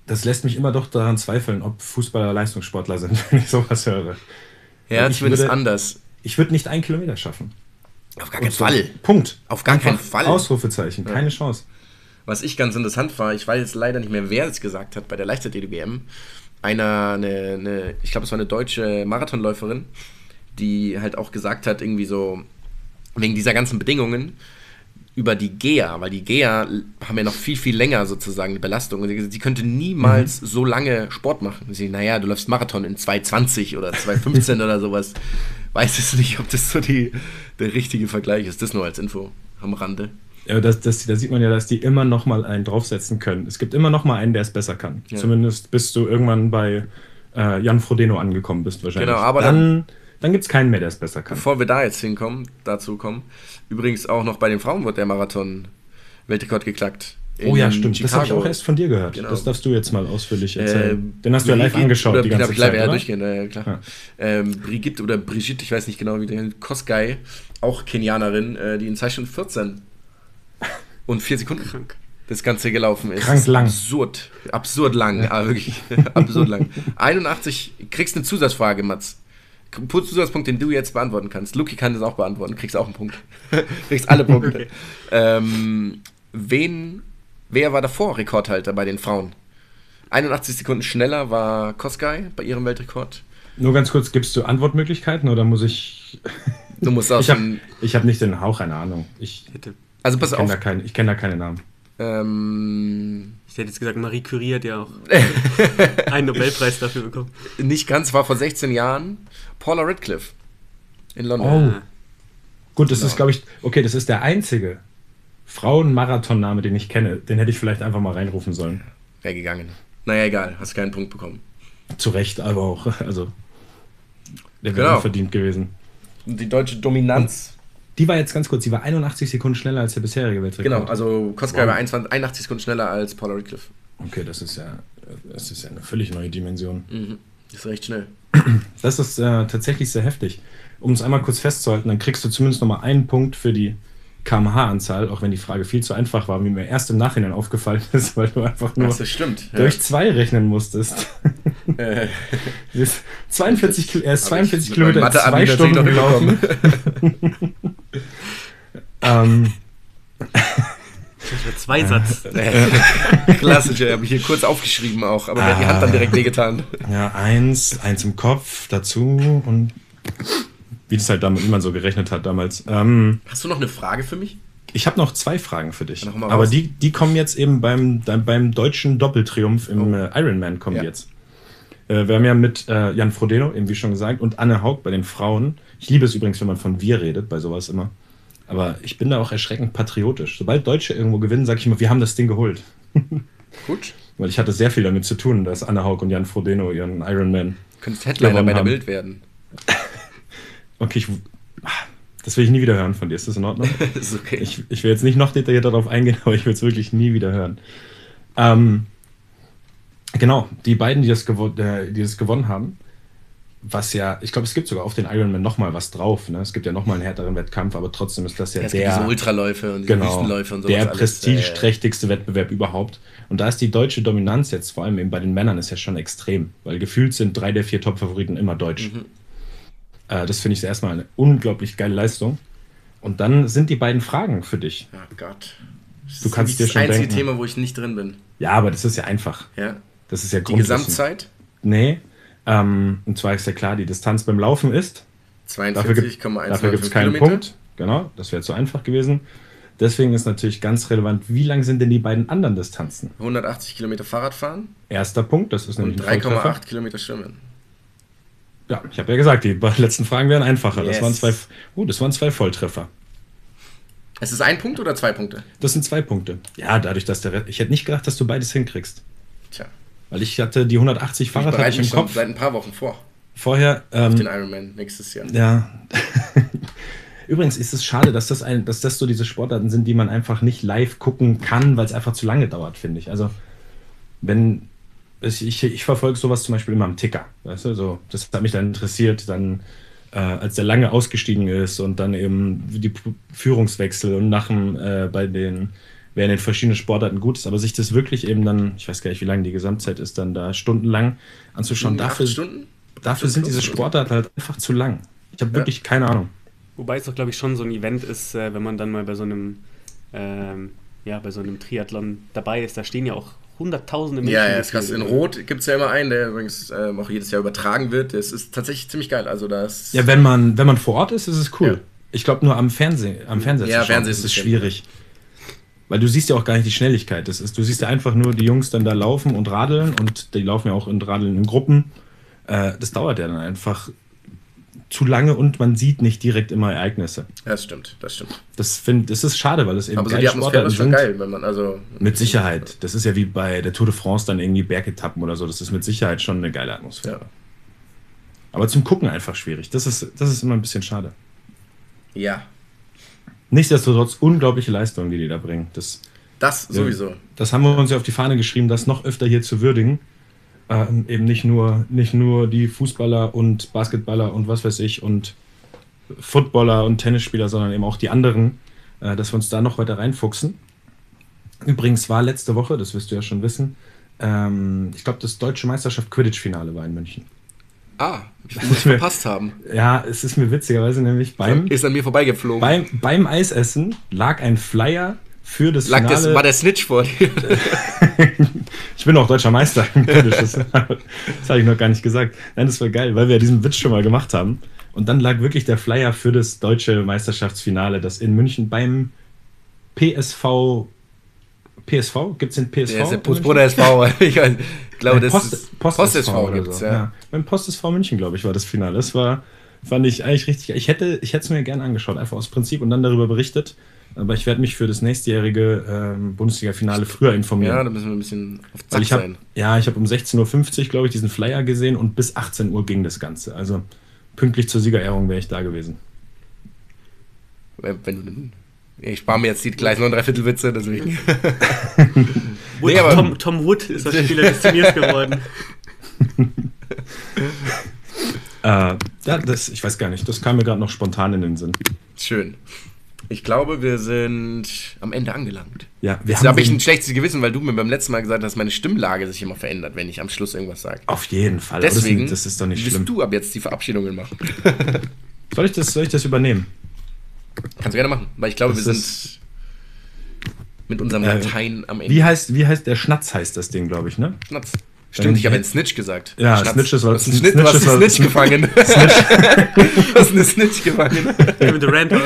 das lässt mich immer doch daran zweifeln, ob Fußballer Leistungssportler sind, wenn ich sowas höre. Ja, zumindest anders. Ich würde nicht 1 Kilometer schaffen. Auf gar keinen Fall. Punkt. Auf gar keinen Fall. Ausrufezeichen, keine Chance. Was ich ganz interessant war, ich weiß jetzt leider nicht mehr, wer es gesagt hat bei der Leichtathletik-WM. Ich glaube, es war eine deutsche Marathonläuferin, die halt auch gesagt hat, irgendwie so, wegen dieser ganzen Bedingungen, über die GEA, weil die GEA haben ja noch viel, viel länger sozusagen die Belastung. Und sie könnte niemals so lange Sport machen. Sie, naja, du läufst Marathon in 2,20 oder 2,15 oder sowas. Weiß es nicht, ob das so der richtige Vergleich ist. Das nur als Info am Rande. Ja, da sieht man ja, dass die immer noch mal einen draufsetzen können. Es gibt immer noch mal einen, der es besser kann. Ja. Zumindest bis du irgendwann bei Jan Frodeno angekommen bist wahrscheinlich. Genau, aber dann gibt es keinen mehr, der es besser kann. Bevor wir da jetzt dazu kommen, übrigens auch noch bei den Frauen wird der Marathon-Weltrekord geknackt. Oh ja, stimmt. Chicago. Das habe ich auch erst von dir gehört. Genau. Das darfst du jetzt mal ausführlich erzählen. Den hast du ja live angeschaut die ganze Zeit, oder? Durchgehen, klar. Ja. Brigitte, ich weiß nicht genau, wie der heißt, Kosgei, auch Kenianerin, die in 2 Stunden 14 und 4 Sekunden das Ganze gelaufen ist. Krank lang. Absurd lang, ja. Wirklich absurd lang. 81, kriegst eine Zusatzfrage, Mats. Zusatzpunkt, den du jetzt beantworten kannst. Luki kann das auch beantworten, kriegst auch einen Punkt. Kriegst alle Punkte. Okay. Wer war davor Rekordhalter bei den Frauen? 81 Sekunden schneller war Kosgei bei ihrem Weltrekord. Nur ganz kurz, gibst du Antwortmöglichkeiten oder muss ich... Du musst auch Ich habe nicht den Hauch einer Ahnung. Also pass auf. Ich kenne da keine Namen. Ich hätte jetzt gesagt, Marie Curie hat ja auch einen Nobelpreis dafür bekommen. Nicht ganz, war vor 16 Jahren Paula Radcliffe in London. Oh. Gut, das ist, glaube ich, das ist der einzige Frauen-Marathon-Name, den ich kenne. Den hätte ich vielleicht einfach mal reinrufen sollen. Wäre gegangen. Naja, egal, hast keinen Punkt bekommen. Zu Recht, aber auch, also, der wäre unverdient gewesen. Und die deutsche Dominanz. Die war jetzt ganz kurz, die war 81 Sekunden schneller als der bisherige Weltrekord. Genau, also Kosgei war 81 Sekunden schneller als Paula Radcliffe. Okay, das ist ja eine völlig neue Dimension. Das ist recht schnell. Das ist tatsächlich sehr heftig. Um es einmal kurz festzuhalten, dann kriegst du zumindest nochmal einen Punkt für die kmh-Anzahl, auch wenn die Frage viel zu einfach war, wie mir erst im Nachhinein aufgefallen ist, weil du einfach nur durch 2 rechnen musstest. 42 Kilometer in 2 Stunden gelaufen. Zweisatz. Klassisch, ich habe hier kurz aufgeschrieben auch, aber mir hat die Hand dann direkt wehgetan. Ja, eins im Kopf dazu und wie das halt damals, wie man so gerechnet hat damals. Hast du noch eine Frage für mich? Ich habe noch 2 Fragen für dich. Aber die kommen jetzt eben beim deutschen Doppeltriumph im Ironman kommen jetzt. Wir haben ja mit Jan Frodeno, eben wie schon gesagt, und Anne Haug bei den Frauen. Ich liebe es übrigens, wenn man von wir redet, bei sowas immer. Aber ich bin da auch erschreckend patriotisch. Sobald Deutsche irgendwo gewinnen, sage ich immer, wir haben das Ding geholt. Gut. Weil ich hatte sehr viel damit zu tun, dass Anne Haug und Jan Frodeno ihren Ironman könntest Headliner bei der Bild werden. Okay, das will ich nie wieder hören von dir. Ist das in Ordnung? Ist okay. Ich will jetzt nicht noch detaillierter darauf eingehen, aber ich will es wirklich nie wieder hören. Genau, die beiden, die das gewonnen haben, was ja, ich glaube, es gibt sogar auf den Ironman nochmal was drauf. Ne? Es gibt ja nochmal einen härteren Wettkampf, aber trotzdem ist das ja es gibt diese Ultraläufe und diese Wüstenläufe und sowas. Der prestigeträchtigste Wettbewerb überhaupt. Und da ist die deutsche Dominanz jetzt, vor allem eben bei den Männern, ist ja schon extrem. Weil gefühlt sind 3 der 4 Top-Favoriten immer deutsch. Das finde ich erstmal eine unglaublich geile Leistung. Und dann sind die beiden Fragen für dich. Oh Gott. Du kannst dir schon denken. Das einzige Thema, wo ich nicht drin bin. Ja, aber das ist ja einfach. Ja. Das ist ja die Gesamtzeit? Nee. Und zwar ist ja klar, die Distanz beim Laufen ist 42,1 Dafür gibt es keinen Punkt. Genau, das wäre zu einfach gewesen. Deswegen ist natürlich ganz relevant, wie lang sind denn die beiden anderen Distanzen? 180 Kilometer Fahrradfahren. Erster Punkt, das ist nämlich 3,8 Kilometer Schwimmen. Ja, ich habe ja gesagt, die letzten Fragen wären einfacher. Yes. Das waren 2 Volltreffer. Es ist 1 Punkt oder 2 Punkte? Das sind 2 Punkte. Ja, dadurch, dass ich hätte nicht gedacht, dass du beides hinkriegst. Tja. Weil ich hatte die 180 Fahrrad hatte ich im Kopf. Seit ein paar Wochen vor. Vorher. Auf den Ironman nächstes Jahr. Ja. Übrigens ist es schade, dass das so diese Sportarten sind, die man einfach nicht live gucken kann, weil es einfach zu lange dauert, finde ich. Also, ich verfolge sowas zum Beispiel immer am Ticker. Weißt du, so, das hat mich dann interessiert, dann, als der Lange ausgestiegen ist und dann eben die Führungswechsel und bei den wer in den verschiedenen Sportarten gut ist, aber sich das wirklich eben dann, ich weiß gar nicht, wie lange die Gesamtzeit ist, dann da stundenlang anzuschauen, dafür sind diese Sportarten halt einfach zu lang. Ich habe wirklich keine Ahnung. Wobei es doch, glaube ich, schon so ein Event ist, wenn man dann mal bei so einem Triathlon dabei ist, da stehen ja auch Hunderttausende Menschen. Ja, das krass. In Rot gibt es ja immer einen, der übrigens auch jedes Jahr übertragen wird. Das ist tatsächlich ziemlich geil. Also das ja, wenn man vor Ort ist es cool. Ja. Ich glaube, nur am Fernseher ist es schwierig. Weil du siehst ja auch gar nicht die Schnelligkeit. Du siehst ja einfach nur die Jungs dann da laufen und radeln und die laufen ja auch in Radeln in Gruppen. Das dauert ja dann einfach zu lange und man sieht nicht direkt immer Ereignisse. Ja, das stimmt. Das ist schade, weil es eben aber so die Atmosphäre ist schon geil, wenn man mit Sicherheit. Das ist ja wie bei der Tour de France dann irgendwie Bergetappen oder so. Das ist mit Sicherheit schon eine geile Atmosphäre. Ja. Aber zum Gucken einfach schwierig. Das ist immer ein bisschen schade. Ja. Nichtsdestotrotz unglaubliche Leistungen, die da bringen. Das sowieso. Das haben wir uns ja auf die Fahne geschrieben, das noch öfter hier zu würdigen. Eben nicht nur die Fußballer und Basketballer und was weiß ich und Footballer und Tennisspieler, sondern eben auch die anderen, dass wir uns da noch weiter reinfuchsen. Übrigens war letzte Woche, das wirst du ja schon wissen, ich glaube, das Deutsche Meisterschaft Quidditch-Finale war in München. Ich muss verpasst haben. Ja, es ist mir witzigerweise nämlich ist an mir vorbeigeflogen. Beim Eisessen lag ein Flyer für das Finale. War der Snitch vor dir? Ich bin auch deutscher Meister im Quidditch, das habe ich noch gar nicht gesagt. Nein, das war geil, weil wir diesen Witz schon mal gemacht haben. Und dann lag wirklich der Flyer für das deutsche Meisterschaftsfinale, das in München beim PSV, gibt es den PSV? Der ist der Postbruder SV. Ich glaube, das ist Post SV gibt es, ja. Beim Post SV München, glaube ich, war das Finale. Das fand ich eigentlich richtig. Ich hätte es mir gerne angeschaut, einfach aus Prinzip und dann darüber berichtet. Aber ich werde mich für das nächstjährige Bundesliga-Finale früher informieren. Ja, da müssen wir ein bisschen auf Zack sein. Ich habe um 16.50 Uhr, glaube ich, diesen Flyer gesehen und bis 18 Uhr ging das Ganze. Also pünktlich zur Siegerehrung wäre ich da gewesen. Ich spare mir jetzt die gleich 9 Witze, deswegen. Tom Wood ist das Spieler des Turniers geworden. Ich weiß gar nicht, das kam mir gerade noch spontan in den Sinn. Schön. Ich glaube, wir sind am Ende angelangt. Ja, da habe ich ein schlechtes Gewissen, weil du mir beim letzten Mal gesagt hast, meine Stimmlage sich immer verändert, wenn ich am Schluss irgendwas sage. Auf jeden Fall. Deswegen das ist doch nicht schlimm. Willst du ab jetzt die Verabschiedungen machen? Soll ich das übernehmen? Kannst du gerne machen, weil ich glaube, wir sind mit unserem Latein am Ende. Wie heißt der Schnatz heißt das Ding, glaube ich, ne? Schnatz. Stimmt, ich habe einen Snitch gesagt. Ja, Snitch ist was. Du hast einen Snitch gefangen. Du hast einen Snitch gefangen. Mit der Rant.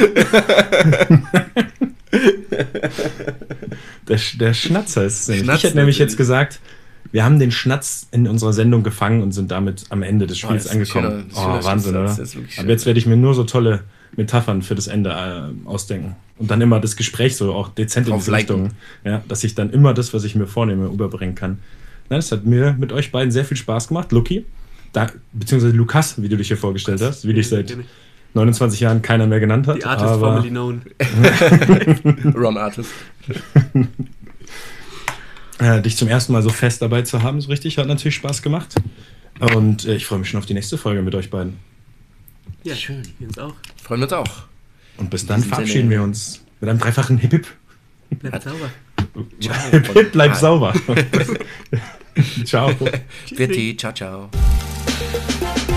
Der Schnatz heißt es nämlich. Ich hätte nämlich jetzt gesagt, wir haben den Schnatz in unserer Sendung gefangen und sind damit am Ende des Spiels angekommen. Wahnsinn, oder? Aber jetzt werde ich mir nur so tolle Metaphern für das Ende ausdenken. Und dann immer das Gespräch so auch dezent in diese Richtung. Ja, dass ich dann immer das, was ich mir vornehme, überbringen kann. Nein, es hat mir mit euch beiden sehr viel Spaß gemacht. Luki, beziehungsweise Lukas, wie du dich hier vorgestellt hast, wie dich seit 29 Jahren keiner mehr genannt hat. Die Artist formerly known. Ron Artist. Dich zum ersten Mal so fest dabei zu haben, so richtig, hat natürlich Spaß gemacht. Und ich freue mich schon auf die nächste Folge mit euch beiden. Ja, schön. Wir uns auch. Freuen wir uns auch. Und bis dann verabschieden wir uns mit einem dreifachen Hip-Hip. Bleibt sauber. Hip-Hip, bleib sauber. Ciao. Bitte, ciao, ciao.